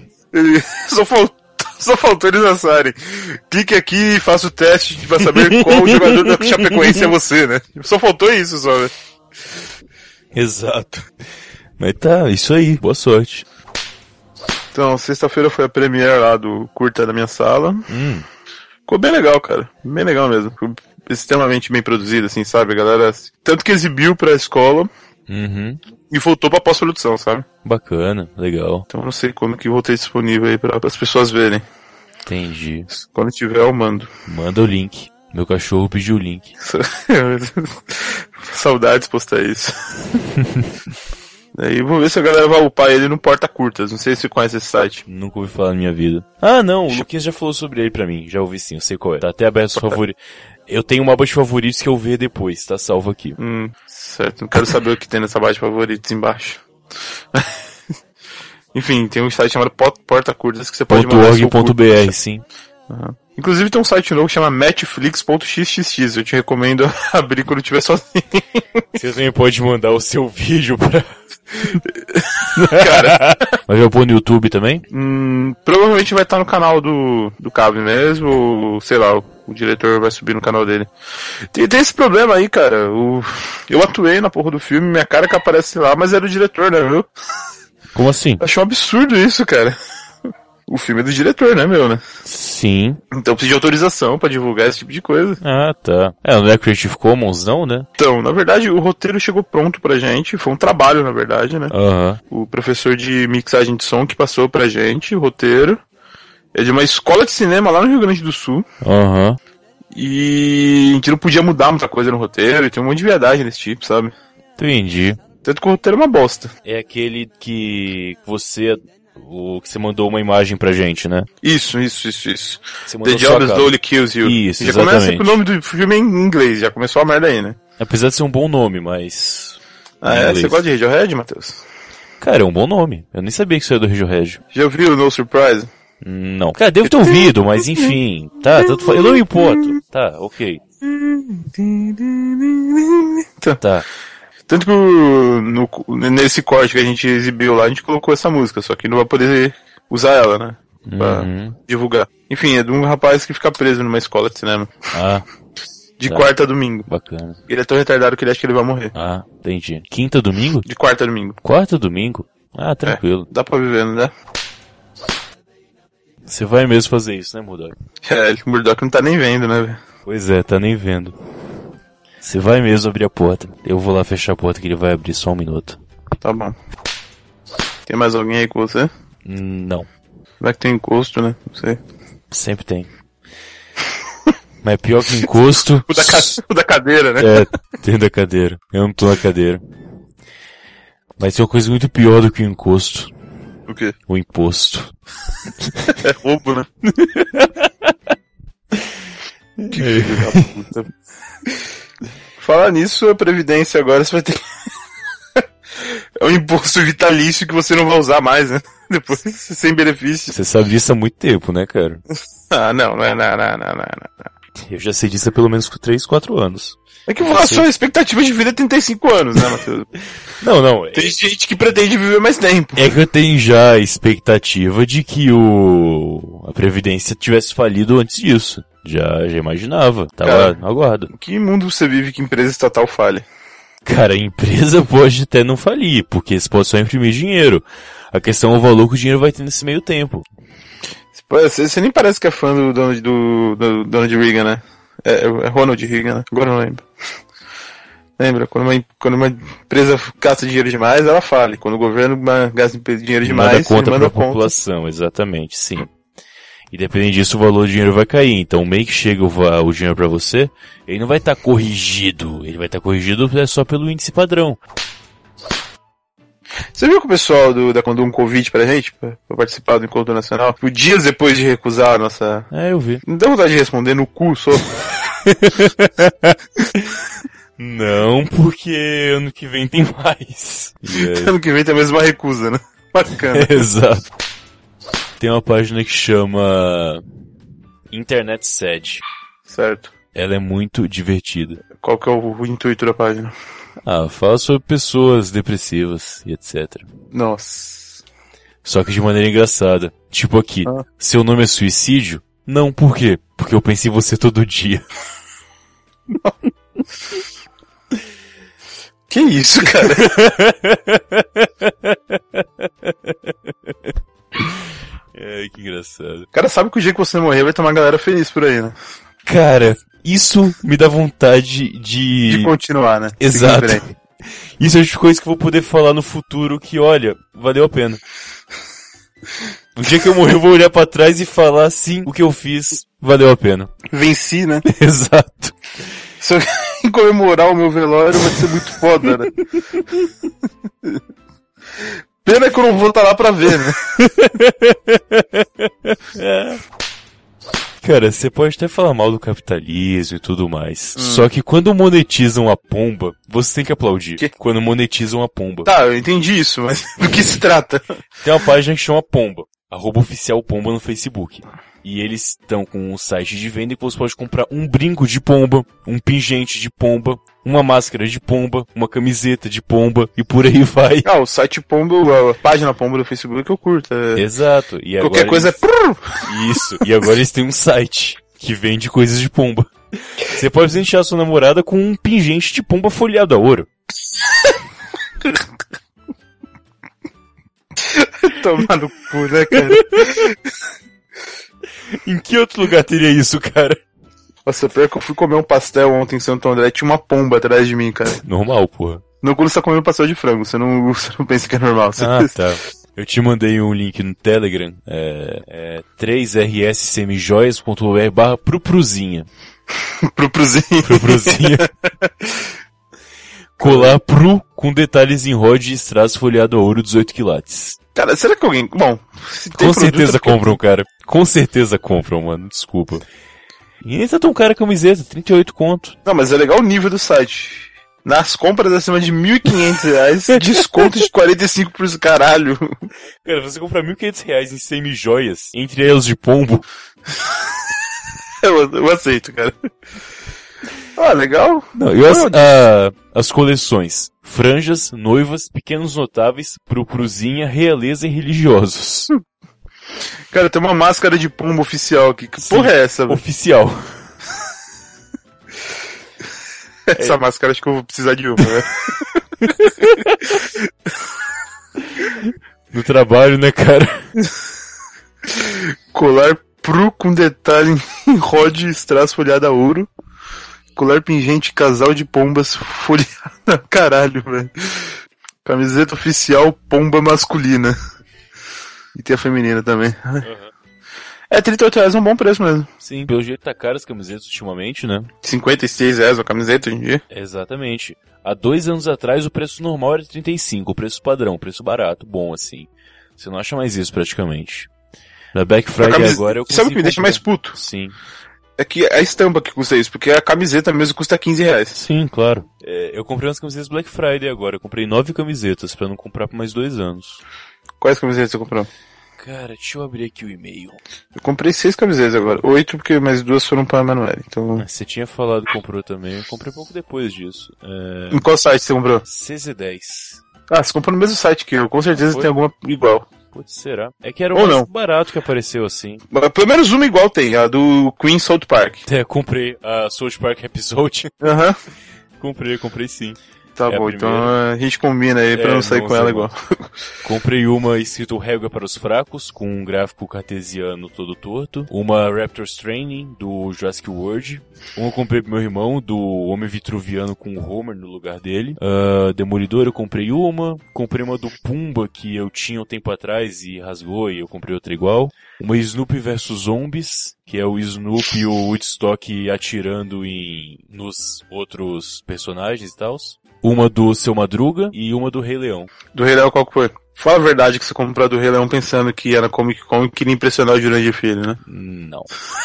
Só faltou eles lançarem. Clique aqui e faça o teste pra saber qual jogador da Chapecoense é você, né? Só faltou isso, só, né? Exato. Mas tá, isso aí, boa sorte. Então, sexta-feira foi a premiere lá do curta da minha sala. Ficou bem legal, cara. Bem legal mesmo. Ficou extremamente bem produzido, assim, sabe? A galera, tanto que exibiu pra escola e voltou pra pós-produção, sabe? Bacana, legal. Então eu não sei como que vou ter disponível aí pra as pessoas verem. Entendi. Quando tiver eu mando. Manda o link. Meu cachorro pediu o link. Saudades postar isso. Daí vou ver se a galera vai upar ele no Porta Curtas. Não sei se você conhece esse site. Nunca ouvi falar na minha vida. Ah, não, o Luquinhas já falou sobre ele pra mim. Já ouvi sim, eu sei qual é. Tá até aberto os favoritos. Eu tenho uma aba de favoritos que eu ver depois, tá salvo aqui. Certo, não quero saber o que tem nessa aba de favoritos embaixo. Enfim, tem um site chamado Porta Curtas que você pode mandar seu curta. .org.br, sim. Inclusive tem um site novo que chama Netflix.xxx. Eu te recomendo abrir quando estiver sozinho. Você também pode mandar o seu vídeo pra... Cara. Mas vai pôr no YouTube também? Provavelmente vai estar no canal do Cabe mesmo, ou sei lá, o diretor vai subir no canal dele. Tem esse problema aí, cara. Eu atuei na porra do filme, minha cara que aparece lá, mas era o diretor, né, viu? Como assim? Achei um absurdo isso, cara. O filme é do diretor, né, meu, né? Sim. Então precisa de autorização pra divulgar esse tipo de coisa. Ah, tá. Não é Creative Commons, não, né? Então, na verdade, o roteiro chegou pronto pra gente. Foi um trabalho, na verdade, né? O professor de mixagem de som que passou pra gente o roteiro. É de uma escola de cinema lá no Rio Grande do Sul. E a gente não podia mudar muita coisa no roteiro. E tem um monte de viadagem desse tipo, sabe? Entendi. Tanto que o roteiro é uma bosta. É aquele que você mandou uma imagem pra gente, né? Isso. Você mandou The Job Slowly Kills You. Isso, já exatamente. começa com o nome do filme em inglês, já começou a merda aí, né? Apesar de ser um bom nome, mas... Você gosta de Radiohead, Matheus? Cara, é um bom nome. Eu nem sabia que isso era do Radiohead. Já ouviu o No Surprise? Não. Cara, devo ter ouvido, mas enfim. Tá, eu não me importo. Tá, ok. Tá. Tanto que nesse corte que a gente exibiu lá, a gente colocou essa música, só que não vai poder usar ela, né? Pra divulgar. Enfim, é de um rapaz que fica preso numa escola de cinema. De quarta a domingo. Bacana. Ele é tão retardado que ele acha que ele vai morrer. Entendi. Quinta a domingo? De quarta a domingo. Quarta a domingo? Tranquilo. Dá pra viver, não dá? Você vai mesmo fazer isso, né, Murdock? O Murdock não tá nem vendo, né, velho? Pois é, tá nem vendo. Você vai mesmo abrir a porta. Eu vou lá fechar a porta que ele vai abrir só um minuto. Tá bom. Tem mais alguém aí com você? Não. Vai que tem encosto, né? Não sei. Sempre tem. Mas pior que encosto... o da cadeira, né? Dentro da cadeira. Eu não tô na cadeira. Mas tem uma coisa muito pior do que o encosto. O quê? O imposto. É roubo, né? Que filho da puta. Falar nisso, a Previdência agora você vai ter... É um imposto vitalício que você não vai usar mais, né? Depois, sem benefício. Você sabe disso há muito tempo, né, cara? Não. Eu já sei disso há pelo menos 3, 4 anos. É que a sua expectativa de vida é 35 anos, né, Matheus? Não. Tem gente que pretende viver mais tempo. É que eu tenho já a expectativa de que a Previdência tivesse falido antes disso. Já imaginava. Tava no aguardo. Em que mundo você vive que empresa estatal falha? Cara, a empresa pode até não falir, porque você pode só imprimir dinheiro. A questão é o valor que o dinheiro vai ter nesse meio tempo. Você nem parece que é fã do Donald Reagan, né? É Ronald Reagan, né? Agora não lembro. Lembra? Quando uma empresa gasta dinheiro demais, ela fala. Quando o governo gasta dinheiro demais, ele manda conta pra população, exatamente, sim. E dependendo disso, o valor do dinheiro vai cair. Então, o meio que chega o dinheiro pra você, ele não vai estar corrigido. Ele vai estar corrigido só pelo índice padrão. Você viu que o pessoal mandou um convite pra gente, pra participar do Encontro Nacional? Dias depois de recusar a nossa... Eu vi. Não dá vontade de responder no cu, só. Não, porque ano que vem tem mais. Ano que vem tem a mesma recusa, né? Bacana. Exato. Tem uma página que chama Internet Sed. Certo. Ela é muito divertida. Qual que é o intuito da página? Fala sobre pessoas depressivas e etc. Nossa. Só que de maneira engraçada. Tipo aqui, seu nome é suicídio? Não, por quê? Porque eu penso em você todo dia. Que isso, cara? Que engraçado. O cara sabe que o dia que você morrer vai ter uma galera feliz por aí, né? Cara, isso me dá vontade de continuar, né? Exato. Isso é uma coisa que eu vou poder falar no futuro que, olha, valeu a pena. No dia que eu morrer eu vou olhar pra trás e falar assim, o que eu fiz valeu a pena. Venci, né? Exato. Se eu comemorar o meu velório vai ser muito foda, né? Pena que eu não vou estar lá pra ver, né? Cara, você pode até falar mal do capitalismo e tudo mais. Só que quando monetizam a pomba, você tem que aplaudir. Quando monetizam a pomba. Tá, eu entendi isso, mas do que se trata? Tem uma página que chama Pomba. @oficial pomba no Facebook. E eles estão com um site de venda que você pode comprar um brinco de pomba, um pingente de pomba, uma máscara de pomba, uma camiseta de pomba e por aí vai. O site pomba, a página pomba do Facebook eu curto. Exato. E qualquer agora coisa é... Isso. E agora eles têm um site que vende coisas de pomba. Você pode presentear sua namorada com um pingente de pomba folheado a ouro. Tomar no cu, né, cara? Em que outro lugar teria isso, cara? Nossa, pior que eu fui comer um pastel ontem em Santo André, tinha uma pomba atrás de mim, cara. Normal, porra. Não quando você tá comendo pastel de frango, você não pensa que é normal. Tá. Eu te mandei um link no Telegram, 3rscmjoias.br/prupruzinha. Prupruzinha. Colar pru com detalhes em rod e strass folheado a ouro 18 quilates. Cara, será que alguém... Bom, se tem com certeza compram, cara. Com certeza compram, mano. Desculpa. E nem tá tão cara a camiseta, 38 conto. Não, mas é legal o nível do site. Nas compras acima de R$1.500, desconto de 45%, caralho. Cara, você comprar R$1.500 em semi-joias, entre elas de pombo. eu aceito, cara. Legal. Não, e as coleções. Franjas, noivas, pequenos notáveis, prupruzinha, realeza e religiosos. Cara, tem uma máscara de pombo oficial aqui. Que Sim, porra é essa, velho? Oficial. Essa máscara acho que eu vou precisar de uma, né? No trabalho, né, cara? Colar pru com detalhe em rod e strass folhada a ouro. Colar pingente casal de pombas folhada. Caralho, velho. Camiseta oficial pomba masculina. E tem a feminina também. Uhum. R$38 é um bom preço mesmo. Sim, pelo jeito tá caro as camisetas ultimamente, né? R$56 a camiseta hoje em dia. Exatamente. Há 2 anos atrás o preço normal era 35, o preço padrão, preço barato, bom assim. Você não acha mais isso praticamente. Na Black Friday agora eu consigo. Sabe o que me deixa mais puto? Sim. É que a estampa que custa isso, porque a camiseta mesmo custa R$15. Sim, claro. Eu comprei umas camisetas Black Friday agora. Eu comprei 9 camisetas pra não comprar por mais 2 anos. Quais camisetas você comprou? Cara, deixa eu abrir aqui o e-mail. Eu comprei 6 camisetas agora. 8 porque mais 2 foram pra Emanuele. Então... Você tinha falado que comprou também. Eu comprei pouco depois disso. Em qual site você comprou? CZ10. Você comprou no mesmo site que eu. Com certeza tem alguma igual. Putz, será? É que era o mais barato que apareceu assim. Mas pelo menos uma igual tem, a do Queen South Park. Comprei a South Park Episode. Aham. Comprei sim. Tá bom, então a gente combina aí pra não sair com ela igual. Comprei uma escrito Régua para os Fracos, com um gráfico cartesiano todo torto. Uma Raptor's Training, do Jurassic World. Uma eu comprei pro meu irmão, do Homem Vitruviano com o Homer no lugar dele. Demolidor eu comprei uma. Comprei uma do Pumba, que eu tinha um tempo atrás e rasgou, e eu comprei outra igual. Uma Snoopy vs Zombies, que é o Snoopy e o Woodstock atirando nos outros personagens e tal. Uma do Seu Madruga e uma do Rei Leão. Do Rei Leão qual que foi? Fala a verdade que você comprou a do Rei Leão pensando que era Comic Con e queria impressionar o Jurandir Filho, né? Não.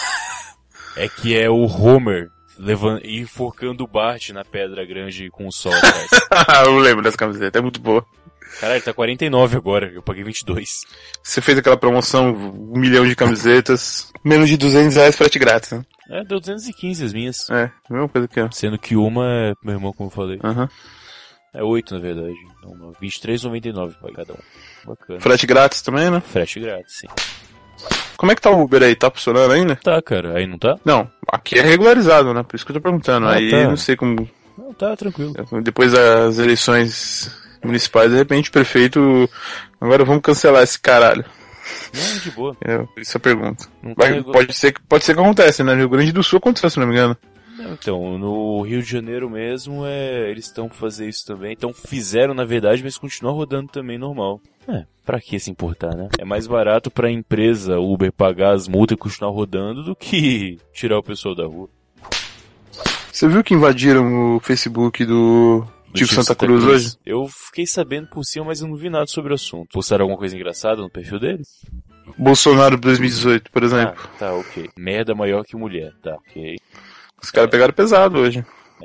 É que é o Homer enforcando o Bart na Pedra Grande com o sol atrás. Eu lembro dessa camiseta, é muito boa. Caralho, tá 49 agora, eu paguei 22. Você fez aquela promoção, 1 milhão de camisetas, menos de R$200 frete grátis, né? Deu 215 as minhas. É, a mesma coisa que eu. Sendo que uma é meu irmão, como eu falei. Aham. É 8, na verdade. Então, 23,99 pra cada um. Bacana. Frete grátis também, né? Frete grátis, sim. Como é que tá o Uber aí? Tá funcionando ainda? Tá, cara. Aí não tá? Não, aqui é regularizado, né? Por isso que eu tô perguntando. Ah, aí tá. não sei como... Não, tá tranquilo. Depois das eleições municipais, de repente o prefeito... Agora vamos cancelar esse caralho. Não, de boa. Por isso eu pergunto. Não tá Pode ser que acontece, né? No Rio Grande do Sul aconteceu, se não me engano. Não, então, no Rio de Janeiro mesmo, eles estão fazendo isso também. Então fizeram, na verdade, mas continuam rodando também normal. Pra que se importar, né? É mais barato pra empresa Uber pagar as multas e continuar rodando do que tirar o pessoal da rua. Você viu que invadiram o Facebook do Tico Santa Cruz hoje? Eu fiquei sabendo por cima, mas eu não vi nada sobre o assunto. Postaram alguma coisa engraçada no perfil deles? Bolsonaro 2018, por exemplo. Tá, ok. Merda maior que mulher, tá, ok. Os caras pegaram pesado hoje.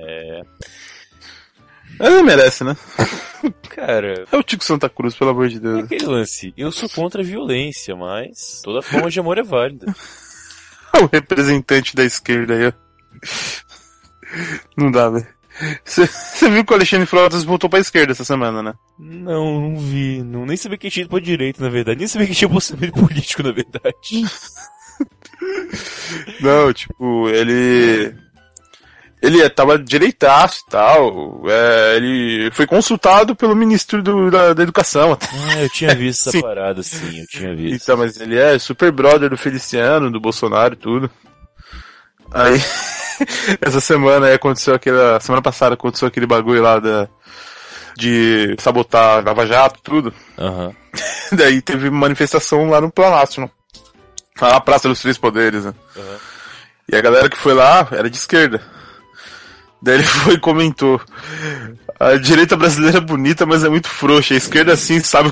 Mas não merece, né? Cara... É o Tico Santa Cruz, pelo amor de Deus. É aquele lance. Eu sou contra a violência, mas toda forma de amor é válida. O representante da esquerda aí, ó. Não dá, velho. Você viu que o Alexandre Frotas voltou pra esquerda essa semana, né? Não vi. Nem sabia que tinha ido pra direita, na verdade. Nem sabia que tinha posicionamento político, na verdade. Não, tipo, ele tava direitaço e tal. Ele foi consultado pelo ministro da Educação. Eu tinha visto essa parada, sim, eu tinha visto. Então, mas ele é super brother do Feliciano, do Bolsonaro e tudo. Aí, essa semana semana passada aconteceu aquele bagulho lá de sabotar Lava Jato, tudo. Aham. Daí teve manifestação lá no Planalto, lá na Praça dos Três Poderes, né? Uhum. E a galera que foi lá era de esquerda. Daí ele foi e comentou: a direita brasileira é bonita, mas é muito frouxa. A esquerda, assim, sabe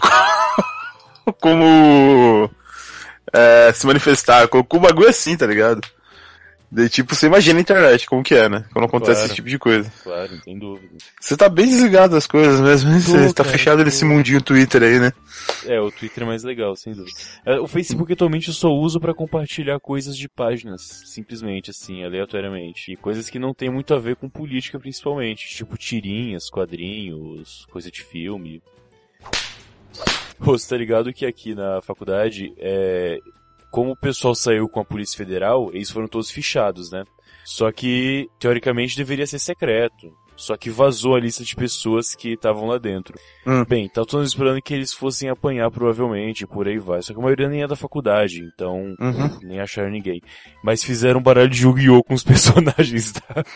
como se manifestar. Colocou o bagulho assim, tá ligado? Daí, tipo, você imagina a internet, como que é, né? Quando acontece esse tipo de coisa. Claro, não tem dúvida. Você tá bem desligado das coisas mesmo, hein? Você tá fechado nesse mundinho Twitter aí, né? O Twitter é mais legal, sem dúvida. O Facebook atualmente eu só uso pra compartilhar coisas de páginas, simplesmente, assim, aleatoriamente. E coisas que não tem muito a ver com política, principalmente. Tipo tirinhas, quadrinhos, coisa de filme. Você tá ligado que aqui na faculdade, como o pessoal saiu com a Polícia Federal, eles foram todos fichados, né? Só que, teoricamente, deveria ser secreto. Só que vazou a lista de pessoas que estavam lá dentro. Bem, tá todos esperando que eles fossem apanhar, provavelmente, por aí vai. Só que a maioria nem é da faculdade, então nem acharam ninguém. Mas fizeram um baralho de Yu-Gi-Oh! Com os personagens, tá?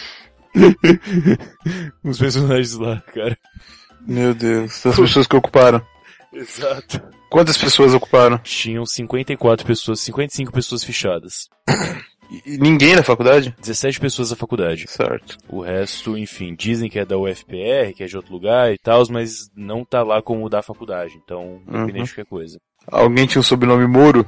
Os personagens lá, cara. Meu Deus, as pessoas que ocuparam. Exato. Quantas pessoas ocuparam? Tinham 54 pessoas, 55 pessoas fichadas. E ninguém na faculdade? 17 pessoas da faculdade. Certo. O resto, enfim, dizem que é da UFPR, que é de outro lugar e tal, mas não tá lá como da faculdade, então, independente de qualquer coisa. Alguém tinha o sobrenome Moro?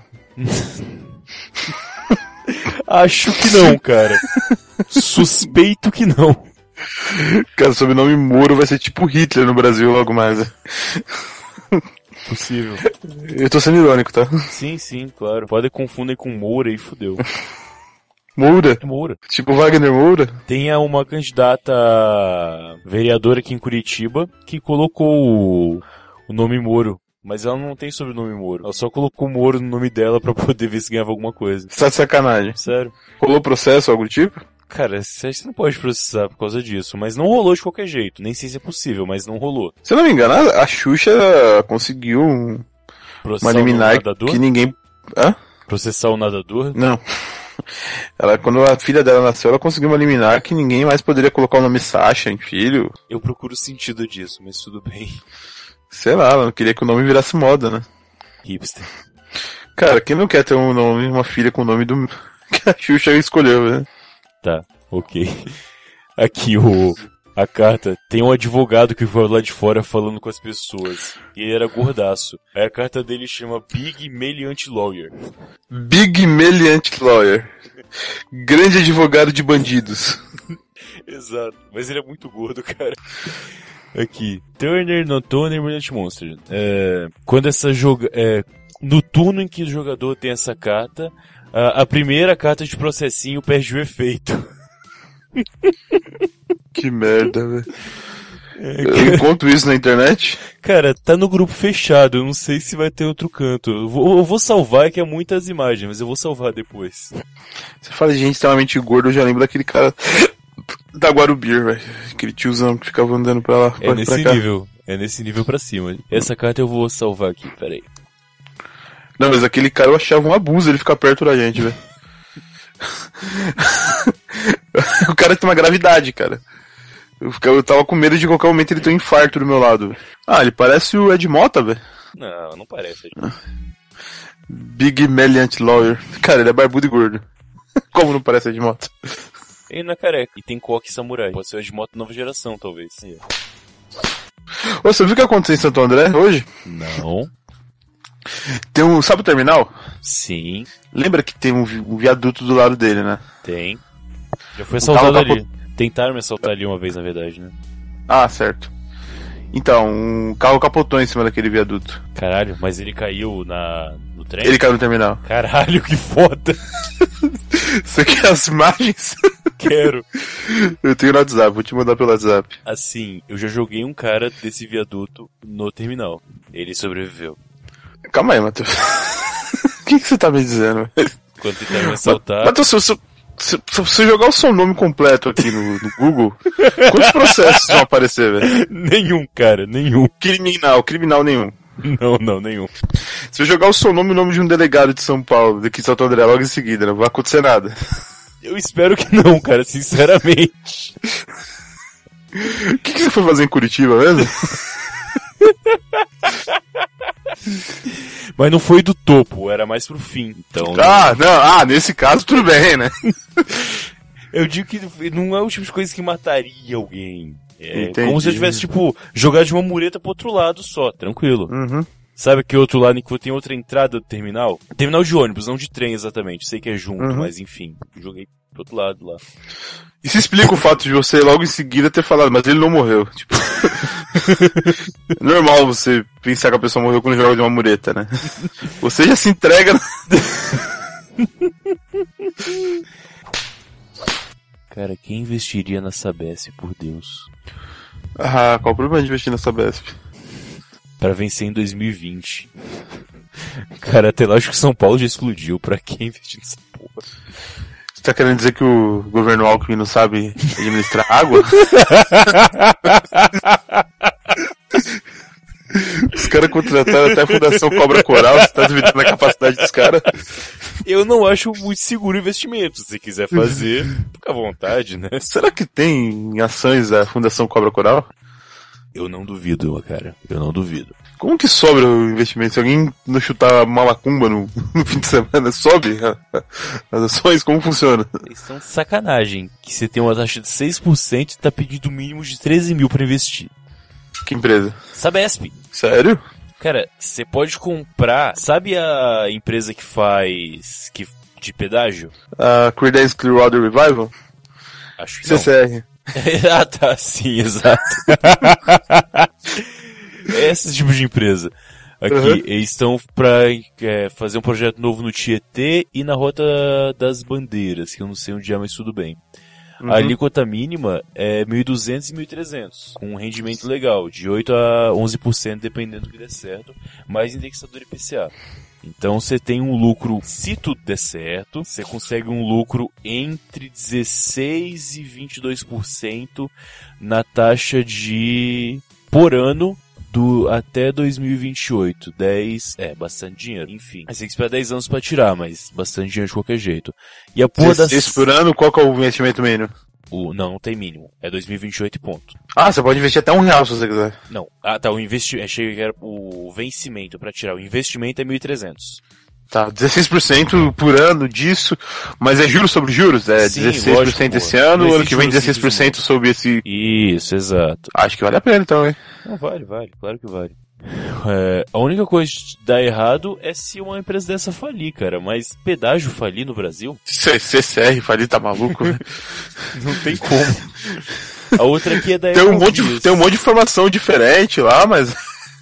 Acho que não, cara. Suspeito que não. Cara, o sobrenome Moro vai ser tipo Hitler no Brasil logo mais. Possível. Eu tô sendo irônico, tá? Sim, claro. Pode confundir com Moura e fudeu. Moura? Moura. Tipo Wagner Moura? Tem uma candidata vereadora aqui em Curitiba que colocou o nome Moro. Mas ela não tem sobrenome Moro. Ela só colocou Moro no nome dela pra poder ver se ganhava alguma coisa. Você tá de sacanagem? Sério. Rolou processo, algo do tipo? Cara, você não pode processar por causa disso, mas não rolou de qualquer jeito. Nem sei se é possível, mas não rolou. Se eu não me engano, a Xuxa conseguiu uma liminar que ninguém... Hã? Processar o nadador? Não. Quando a filha dela nasceu, ela conseguiu uma liminar que ninguém mais poderia colocar o nome Sasha em filho. Eu procuro o sentido disso, mas tudo bem. Sei lá, ela não queria que o nome virasse moda, né? Hipster. Cara, quem não quer ter uma filha com o nome que a Xuxa escolheu, né? Tá, ok. Aqui a carta, tem um advogado que foi lá de fora falando com as pessoas. E ele era gordaço. Aí a carta dele chama Big Meliant Lawyer. Big Meliant Lawyer. Grande advogado de bandidos. Exato, mas ele é muito gordo, cara. Aqui. Turner no Toner Brilliant Monster. Quando no turno em que o jogador tem essa carta, A primeira carta de processinho perde o efeito. Que merda, velho. Eu encontro isso na internet? Cara, tá no grupo fechado, eu não sei se vai ter outro canto. Eu vou salvar, que é muitas imagens, mas eu vou salvar depois. Você fala de gente extremamente gordo, eu já lembro daquele cara da Guarubir, velho. Aquele tiozão que ficava andando pra lá. É nesse nível. É nesse nível pra cima. Essa carta eu vou salvar aqui, peraí. Não, mas aquele cara eu achava um abuso ele ficar perto da gente, velho. O cara tem uma gravidade, cara. Eu tava com medo de qualquer momento ele ter um infarto do meu lado. Ah, ele parece o Ed Mota, velho. Não parece. Big Meliant Lawyer. Cara, ele é barbudo e gordo. Como não parece Ed Mota? Ele não é careca. E tem coque samurai. Pode ser o Ed Mota nova geração, talvez. Ô, você viu o que aconteceu em Santo André hoje? Não. Tem um... Sabe o terminal? Sim. Lembra que tem um viaduto do lado dele, né? Tem. Já foi assaltado ali. Tentaram me assaltar ali uma vez, na verdade, né? Ah, certo. Então, um carro capotou em cima daquele viaduto. Caralho, mas ele caiu no trem? Ele caiu no terminal. Caralho, que foda! Você quer as imagens? Quero. Eu tenho no WhatsApp, vou te mandar pelo WhatsApp. Assim, eu já joguei um cara desse viaduto no terminal. Ele sobreviveu. Calma aí, Matheus. O que você tá me dizendo? Quando tentaram me assaltar... Matheus, se você jogar o seu nome completo aqui no Google, quantos processos vão aparecer, velho? Nenhum, cara, nenhum. Criminal nenhum. Não, nenhum. Se eu jogar o seu nome e o nome de um delegado de São Paulo, daqui de Santo André, logo em seguida, não vai acontecer nada. Eu espero que não, cara, sinceramente. O que você foi fazer em Curitiba mesmo? Mas não foi do topo, era mais pro fim, então... Nesse caso tudo bem, né? Eu digo que não é o tipo de coisa que mataria alguém. É Entendi. Como se eu tivesse, jogado de uma mureta pro outro lado só, tranquilo. Uhum. Sabe aquele outro lado em que tem outra entrada do terminal? Terminal de ônibus, não de trem exatamente, sei que é junto, mas enfim, joguei pro outro lado lá. Isso explica o fato de você logo em seguida ter falado, mas ele não morreu. Tipo... Normal você pensar que a pessoa morreu quando joga de uma mureta, né? Você já se entrega... Cara, quem investiria na Sabesp, por Deus? Ah, qual o problema de investir na Sabesp? Pra vencer em 2020. Cara, até lá acho que São Paulo já explodiu. Pra quem investir nessa porra? Você tá querendo dizer que o governo Alckmin não sabe administrar água? Os caras contrataram até a Fundação Cobra Coral, você tá duvidando da capacidade dos caras? Eu não acho muito seguro o investimento. Se você quiser fazer, fica à vontade, né? Será que tem ações da Fundação Cobra Coral? Eu não duvido, cara. Eu não duvido. Como que sobra o investimento? Se alguém não chutar malacumba no fim de semana, sobe as ações? Como funciona? Eles são sacanagem. Que você tem uma taxa de 6% e tá pedindo o mínimo de 13 mil pra investir. Que empresa? Sabesp. Sério? Cara, você pode comprar... Sabe a empresa que faz... de pedágio? A Creedence Clearwater Revival? Acho que não. CCR. Ah, tá, sim, exato. Esse tipo de empresa. Aqui, eles estão pra fazer um projeto novo no Tietê e na Rota das Bandeiras, que eu não sei onde é, mas tudo bem. A alíquota mínima é 1.200 e 1.300, com um rendimento legal, de 8 a 11%, dependendo do que der certo, mais indexador IPCA. Então você tem um lucro, se tudo der certo, você consegue um lucro entre 16% e 22% na taxa de por ano até 2028. 10, bastante dinheiro, enfim. Aí você tem que esperar 10 anos pra tirar, mas bastante dinheiro de qualquer jeito. E a porra das... por ano, qual que é o investimento mínimo? Não tem mínimo. É 2028 ponto. Ah, você pode investir até R$1 se você quiser. Não. Ah, tá, o investimento... Achei que era o vencimento pra tirar. O investimento é 1.300. Tá, 16% por ano disso, mas é juros sobre juros? É. Sim, 16% lógico, esse ano, o ano que vem 16% sobre esse... Isso, exato. Acho que vale a pena então, hein? Não, vale, claro que vale. A única coisa que dá errado é se uma empresa dessa falir, cara, mas pedágio falir no Brasil? CCR falir, tá maluco? Não tem como. A outra aqui é da tem um monte de informação diferente lá, mas...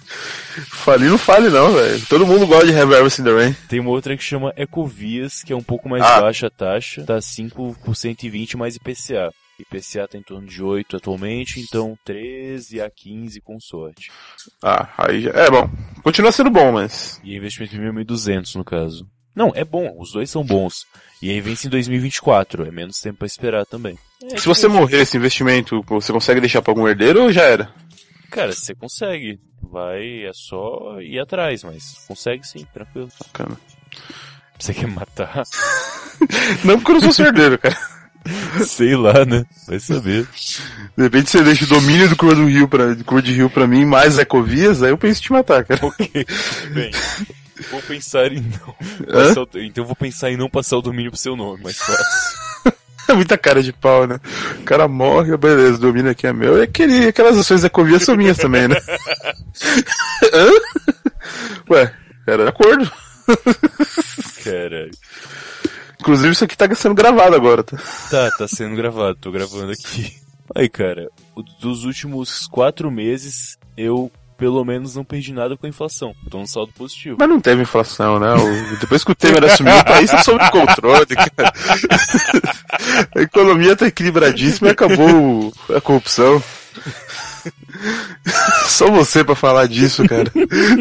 Fale não fale não, velho. Todo mundo gosta de Have You Ever Seen the Rain. Tem uma outra que chama Ecovias, que é um pouco mais baixa a taxa, tá 5 por 120 mais IPCA. IPCA tá em torno de 8 atualmente, então 13 a 15 com sorte. Aí já... É bom. Continua sendo bom, mas... E é investimento de 1.200 no caso. Não, é bom, os dois são bons. E aí vence em 2024, é menos tempo pra esperar também. Se você morrer esse investimento, você consegue deixar pra algum herdeiro ou já era? Cara, você consegue. É só ir atrás, mas consegue sim, tranquilo. Bacana. Você quer matar? Não, porque eu não sou seu herdeiro, cara. Sei lá, né? Vai saber. De repente você deixa o domínio do Curva de Rio pra mim, mais Ecovias, aí eu penso em te matar, cara. Ok, tudo bem. Vou pensar em não. Então eu vou pensar em não passar o domínio pro seu nome, mais fácil. É muita cara de pau, né? O cara morre, beleza, o domínio aqui é meu. E aquelas ações da Ecovias são minhas também, né? Ué, era de acordo. Caralho. Inclusive isso aqui tá sendo gravado agora, tá? Tá sendo gravado, tô gravando aqui. Aí, cara, dos últimos 4 meses, eu pelo menos não perdi nada com a inflação. Tô no saldo positivo. Mas não teve inflação, né? Depois que o Temer assumiu, o país tá sob controle, cara. A economia tá equilibradíssima e acabou a corrupção. Só você pra falar disso, cara.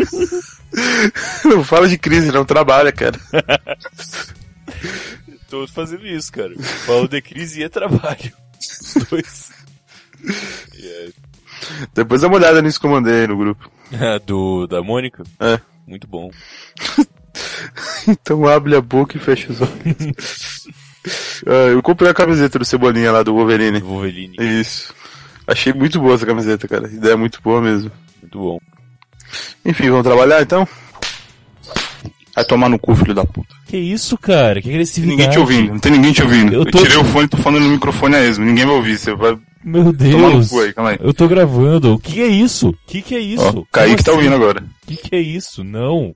Não fala de crise, não trabalha, cara. Tô fazendo isso, cara. Falo de crise e trabalho. Os dois. Yeah. Depois dá uma olhada nisso que eu mandei aí no grupo. Da Mônica? É. Muito bom. Então abre a boca e fecha os olhos. Eu comprei a camiseta do Cebolinha lá do Wolverine. Isso. Achei muito boa essa camiseta, cara. Ideia muito boa mesmo. Muito bom. Enfim, vamos trabalhar então? Vai tomar no cu, filho da puta. Que isso, cara? Que agressividade. Ninguém te ouvindo, não tem ninguém te ouvindo. Eu tirei o fone e tô falando no microfone a esmo. Ninguém vai ouvir, você vai... Meu Deus. Tomar no cu aí, calma aí. Eu tô gravando. O que é isso? Que é isso? Ó, Kaique tá ouvindo agora. Que é isso? Não.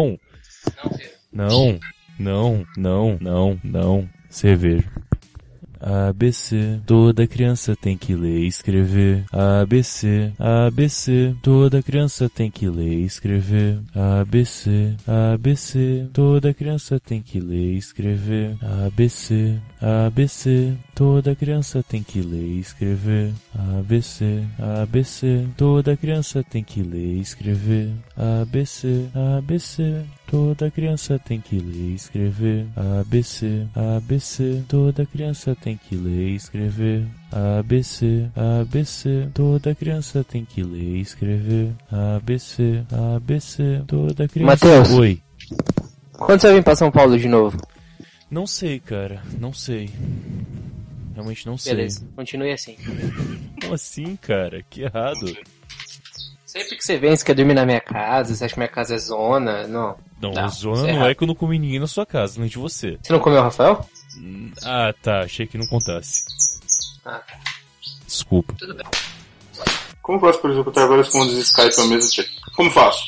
Não. Cerveja. ABC, toda criança tem que ler e escrever. ABC, toda criança tem que ler e escrever. ABC, toda criança tem que ler e escrever. ABC, toda criança tem que ler e escrever. ABC, toda criança tem que ler e escrever. ABC, toda criança tem que ler e escrever. ABC, toda criança tem que ler e escrever. ABC, toda criança tem que ler e escrever. ABC, toda criança... Matheus. Oi. Quando você vai vir pra São Paulo de novo? Não sei, cara. Não sei. Realmente não sei. Beleza, continue assim. Como assim, cara? Que errado. Sempre que você vem, você quer dormir na minha casa, você acha que minha casa é zona, não. Não, zona não é que eu não comi ninguém na sua casa, nem de você. Você não comeu o Rafael? Ah, tá, achei que não contasse. Ah, tá. Desculpa. Tudo bem. Como faço para executar vários comandos de Skype ao mesmo tempo? Como faço?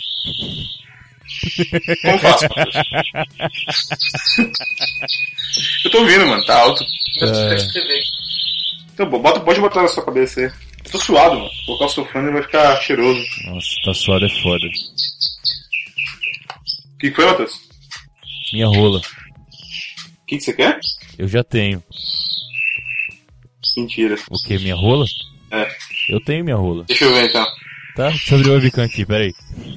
Como faço, Matheus? Eu tô ouvindo, mano, tá alto. Então, pode botar na sua cabeça aí. Eu tô suado, mano. Vou colocar o seu fone e vai ficar cheiroso. Nossa, tá suado é foda. O que foi, Matheus? Minha rola. O que você quer? Eu já tenho. Mentira. O que? Minha rola? É. Eu tenho minha rola. Deixa eu ver então. Tá? Deixa eu abrir o webcam aqui, peraí.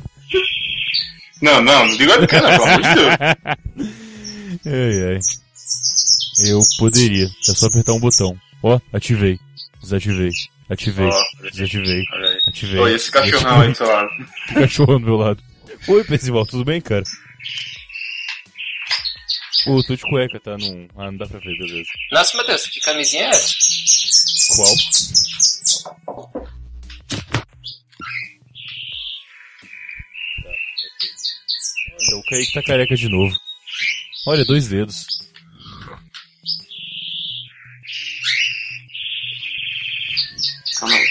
Não liga o webcam não, pelo amor de Deus. Ai. Eu poderia. É só apertar um botão. Ó, ativei. Desativei. Ativei. Desativei. Ativei. Oi, esse cachorrão aí do seu lado. Que cachorro do meu lado. Oi, Percival, tudo bem, cara? Tô de cueca, tá? Não dá pra ver, beleza. Nossa, Matheus, que camisinha é essa? Qual? O Kaique tá careca de novo. Olha, 2 dedos. Calma aí.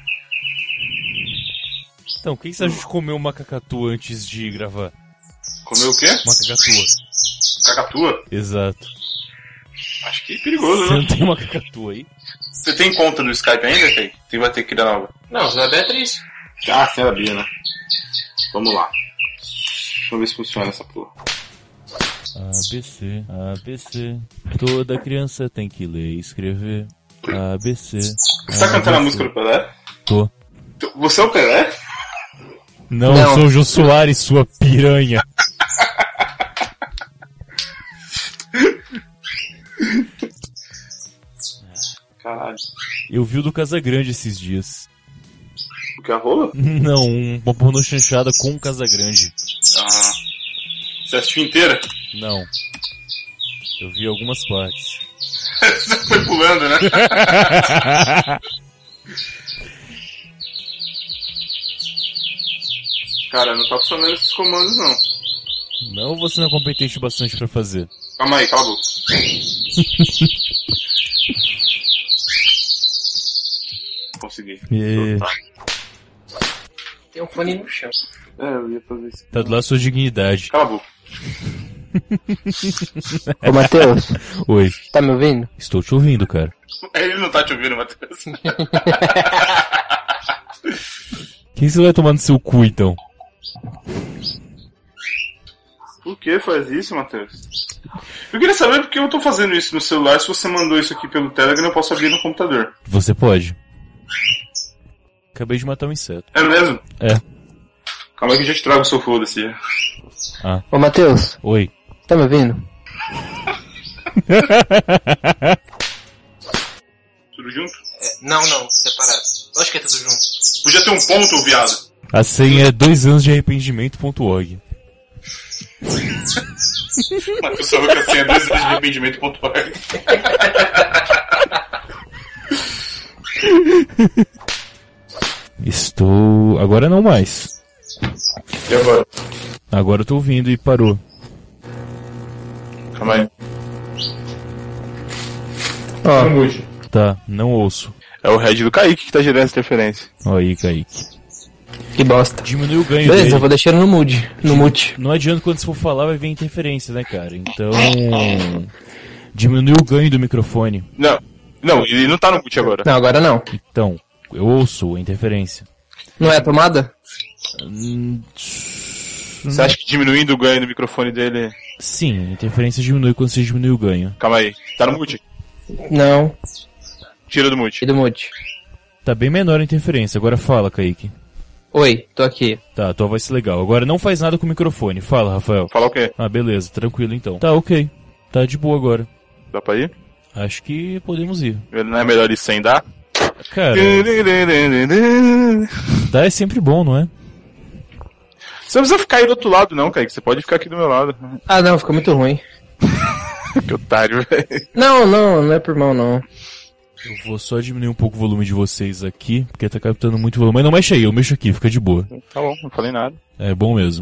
Então, o que você acha de comer uma cacatua antes de gravar? Comer o quê? Uma cacatua. Cacatua? Exato. Acho que é perigoso, Você né? não tem uma cacatua aí? Você tem conta no Skype ainda, Kaique? Você vai ter que criar nova. Não, você é a Beatriz. Ah, você era a Bia, né? Vamos lá. Vamos ver se funciona essa porra. ABC, ABC. Toda criança tem que ler e escrever. ABC. Você tá cantando a música do Pelé? Tô. Você é o Pelé? Não, eu sou o Jô Soares, sua piranha. Caralho. Eu vi o do Casagrande esses dias. O que, a rola? Não, uma pornô chanchada com o Casagrande. Ah. Você assistiu inteira? Não. Eu vi algumas partes. Você foi pulando, né? Cara, não tá funcionando esses comandos, não. Não, você não é competente bastante pra fazer. Calma aí, cala a boca. Consegui. Tem um fone no chão. Eu ia fazer isso. Tá do lado da sua dignidade. Cala a boca. Ô, Matheus. Oi. Tá me ouvindo? Estou te ouvindo, cara. Ele não tá te ouvindo, Matheus. Quem você vai tomar no seu cu, então? Por que faz isso, Matheus? Eu queria saber por que eu tô fazendo isso no celular. Se você mandou isso aqui pelo Telegram, eu posso abrir no computador. Você pode. Acabei de matar um inseto. É mesmo? É. Calma aí que eu já te trago o seu foda-se. Ah. Ô, Matheus. Oi. Tá me ouvindo? Tudo junto? Não, separado. Acho que é tudo junto. Podia ter um ponto, viado. A senha é 2 anos de arrependimento.org. Matheus falou que a senha é 2 anos de arrependimento.org. Estou... Agora não mais. E agora? Agora eu tô ouvindo e parou. Calma aí. Ó. Não mude. Tá, não ouço. É o head do Kaique que tá gerando essa interferência. Ó aí, Kaique. Que bosta. Diminui o ganho Beleza, dele. eu vou deixar ele no mute. No mute. Não adianta quando você for falar vai vir interferência, né, cara? Então... Diminui o ganho do microfone. Não, ele não tá no mute agora. Não, agora não. Então, eu ouço a interferência. Não é a tomada? Você acha que diminuindo o ganho do microfone dele... Sim, a interferência diminui quando você diminui o ganho. Calma aí. Tá no mute? Não. Tira do mute. E do mute. Tá bem menor a interferência. Agora fala, Kaique. Oi, tô aqui. Tá, tua voz é legal. Agora não faz nada com o microfone. Fala, Rafael. Fala o quê? Ah, beleza. Tranquilo, então. Tá, ok. Tá de boa agora. Dá pra ir? Acho que podemos ir. Não é melhor ir sem dar? Cara, dar é sempre bom, não é? Você não precisa ficar aí do outro lado não, Kaique. Você pode ficar aqui do meu lado. Ah, não, ficou muito ruim. Que otário, velho. Não é por mal, não. Eu vou só diminuir um pouco o volume de vocês aqui, porque tá captando muito volume. Mas não mexe aí, eu mexo aqui, fica de boa. Tá bom, não falei nada. É bom mesmo.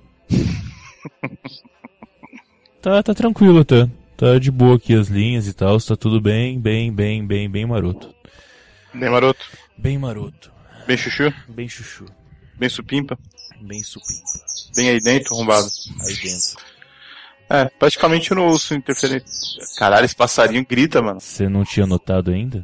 Tá tranquilo até. Tá de boa aqui as linhas e tal, tá tudo bem maroto. Bem maroto? Bem maroto. Bem chuchu? Bem chuchu. Bem supimpa? Bem supimpa. Bem aí dentro, arrombado? Aí dentro. É, praticamente eu não ouço interferência. Caralho, esse passarinho grita, mano. Você não tinha notado ainda?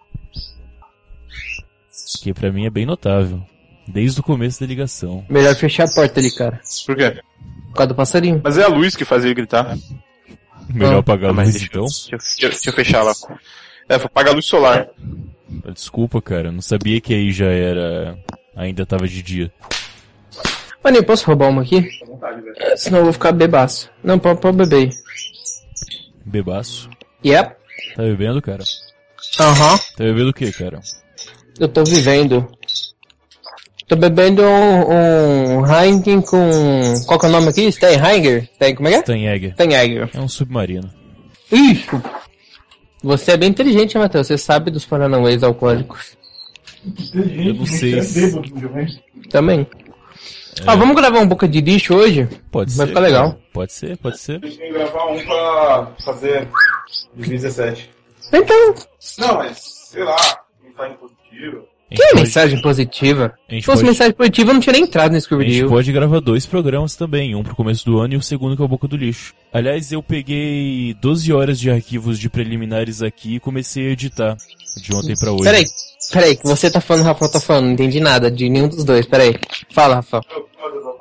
Porque pra mim é bem notável. Desde o começo da ligação. Melhor fechar a porta ali, cara. Por quê? Por causa do passarinho. Mas é a luz que faz ele gritar. Melhor apagar a mas luz então? Deixa eu fechar lá. É, vou apagar a luz solar. Desculpa, cara. Não sabia que aí já era... Ainda tava de dia. Mano, eu posso roubar uma aqui? Senão eu vou ficar bebaço. Não, pode beber aí. Bebaço? Yep. Tá bebendo, cara? Aham. Tá bebendo o que, cara? Eu tô vivendo. Tô bebendo um Heineken com... Qual que é o nome aqui? Steinheiger? Como é que é? Steinjäger. Steinheiger. É um submarino. Isso! Você é bem inteligente, hein, Matheus? Você sabe dos paranauês alcoólicos. Eu não sei se... Também. Vamos gravar um boca de lixo hoje? Pode Vai ser. ficar legal. Cara. Pode ser. Tem que gravar um pra fazer 2017. Então, Não, mas, sei lá, mensagem positiva. que mensagem positiva? A gente Se fosse pode- mensagem positiva, eu não tinha nem entrado nesse A Curve gente Rio. pode gravar 2 programas também, um pro começo do ano e o segundo que é o Boca do Lixo. Aliás, eu peguei 12 horas de arquivos de preliminares aqui e comecei a editar de ontem pra hoje. Peraí, que você tá falando, o Rafael tá falando, não entendi nada de nenhum dos dois, peraí. Fala, Rafael.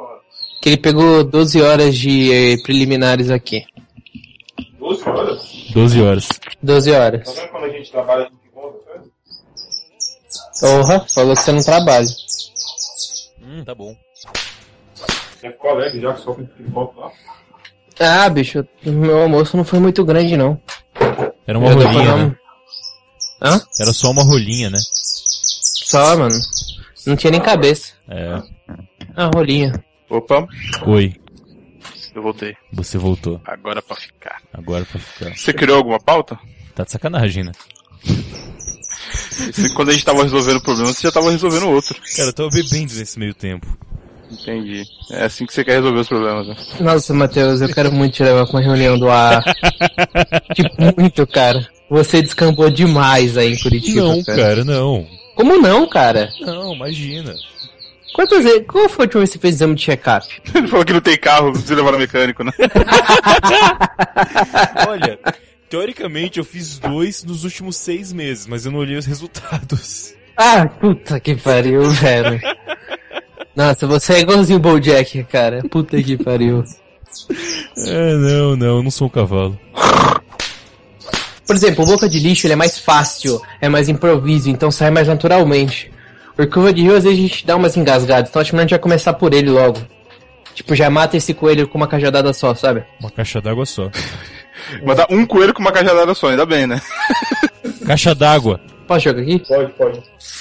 Que ele pegou 12 horas de preliminares aqui. 12 horas? 12 horas. 12 horas. Tá vendo quando a gente trabalha, a gente volta, cara? Porra, falou que você não trabalha. Tá bom. Você ficou alegre já que só que volta lá? Ah, bicho, meu almoço não foi muito grande, não. Era uma Eu rolinha, depois né? Hã? Era só uma rolinha, né? Só, mano. Não tinha nem cabeça. É. Ah, rolinha. Opa, Oi, eu voltei. você voltou. Agora pra ficar. Agora pra ficar. Você criou alguma pauta? Tá de sacanagem, né? Quando a gente tava resolvendo o problema, você já tava resolvendo outro. Cara, eu tava bebendo nesse meio tempo. Entendi. É assim que você quer resolver os problemas, né? Nossa, Matheus, eu quero muito te levar pra uma reunião do AA. Tipo, muito, cara. Você descambou demais aí em Curitiba, Não, cara, não. Como não, cara? Não, imagina. Quantas vezes? Qual foi a última vez que você fez exame de check-up? Ele falou que não tem carro, precisa levar no mecânico, né? Olha, teoricamente eu fiz 2 nos últimos 6 meses, mas eu não olhei os resultados. Ah, puta que pariu, velho. Nossa, você é igualzinho o BoJack, cara. Puta que pariu. É, não sou um cavalo. Por exemplo, o Boca de Lixo ele é mais fácil, é mais improviso, então sai mais naturalmente. O Curva de Rio às vezes a gente dá umas engasgadas, então acho que a gente vai começar por ele logo. Tipo, já mata esse coelho com uma cajadada só, sabe? Uma caixa d'água só. Matar um coelho com uma cajadada só, ainda bem, né? Caixa d'água. Posso jogar aqui? Pode.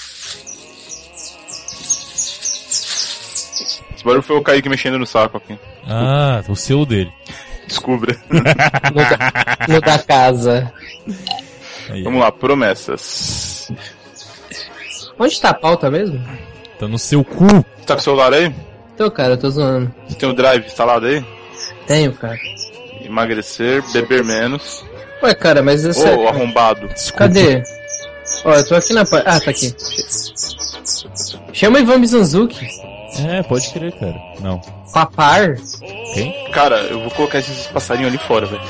Esse barulho foi o Kaique mexendo no saco aqui. Ah, o seu dele. Descubra. No da casa. Aí, Vamos lá, promessas. Onde tá a pauta mesmo? tá no seu cu. Você tá com o celular aí? Tô, cara, eu tô zoando. Você tem o Drive instalado aí? Tenho, cara. Emagrecer, beber menos. Ué, cara, mas Ô, isso é... arrombado. Cadê? Ó, eu tô aqui na... Ah, tá aqui. Chama Ivan Mizanzuki. É, pode crer, cara. Não. Papar. Quem? Cara, eu vou colocar esses passarinhos ali fora, velho.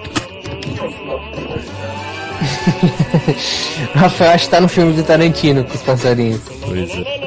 Rafael, acho que tá no filme do Tarantino com os passarinhos. Pois é.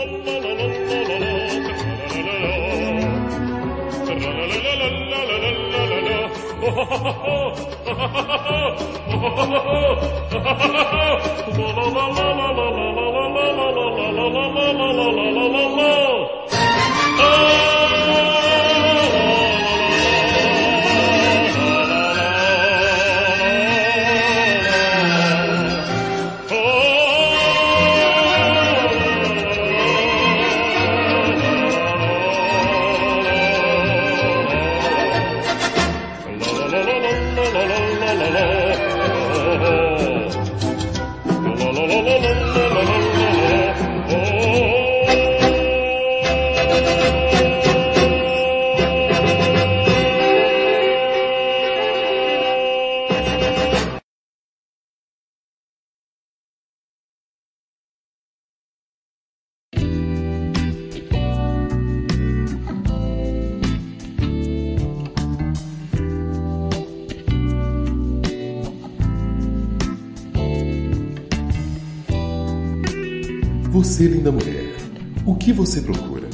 Você, linda mulher, o que você procura?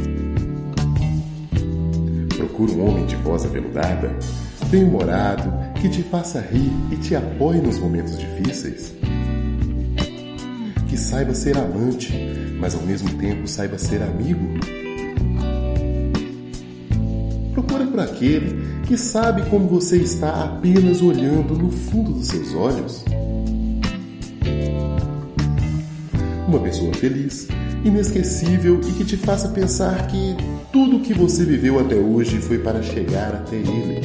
Procura um homem de voz aveludada, bem-humorado, que te faça rir e te apoie nos momentos difíceis? Que saiba ser amante, mas ao mesmo tempo saiba ser amigo? Procura por aquele que sabe como você está apenas olhando no fundo dos seus olhos. Uma pessoa feliz, inesquecível e que te faça pensar que tudo o que você viveu até hoje foi para chegar até ele.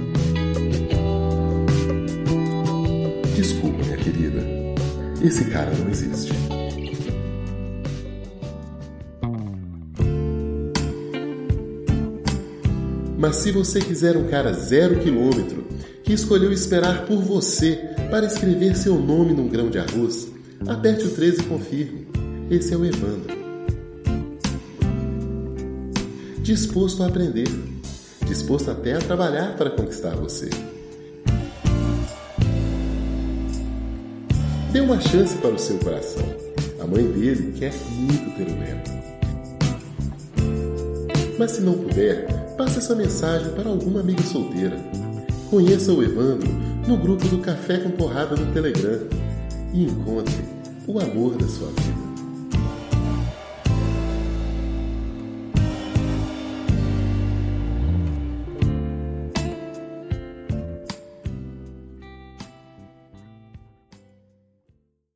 Desculpa, minha querida. Esse cara não existe. Mas se você quiser um cara 0 quilômetro que escolheu esperar por você para escrever seu nome num grão de arroz, aperte o 13 e confirme. Esse é o Evandro. Disposto a aprender. Disposto até a trabalhar para conquistar você. Dê uma chance para o seu coração. A mãe dele quer muito ter um neto. Mas se não puder, passe essa mensagem para alguma amiga solteira. Conheça o Evandro no grupo do Café com Porrada no Telegram e encontre o amor da sua vida.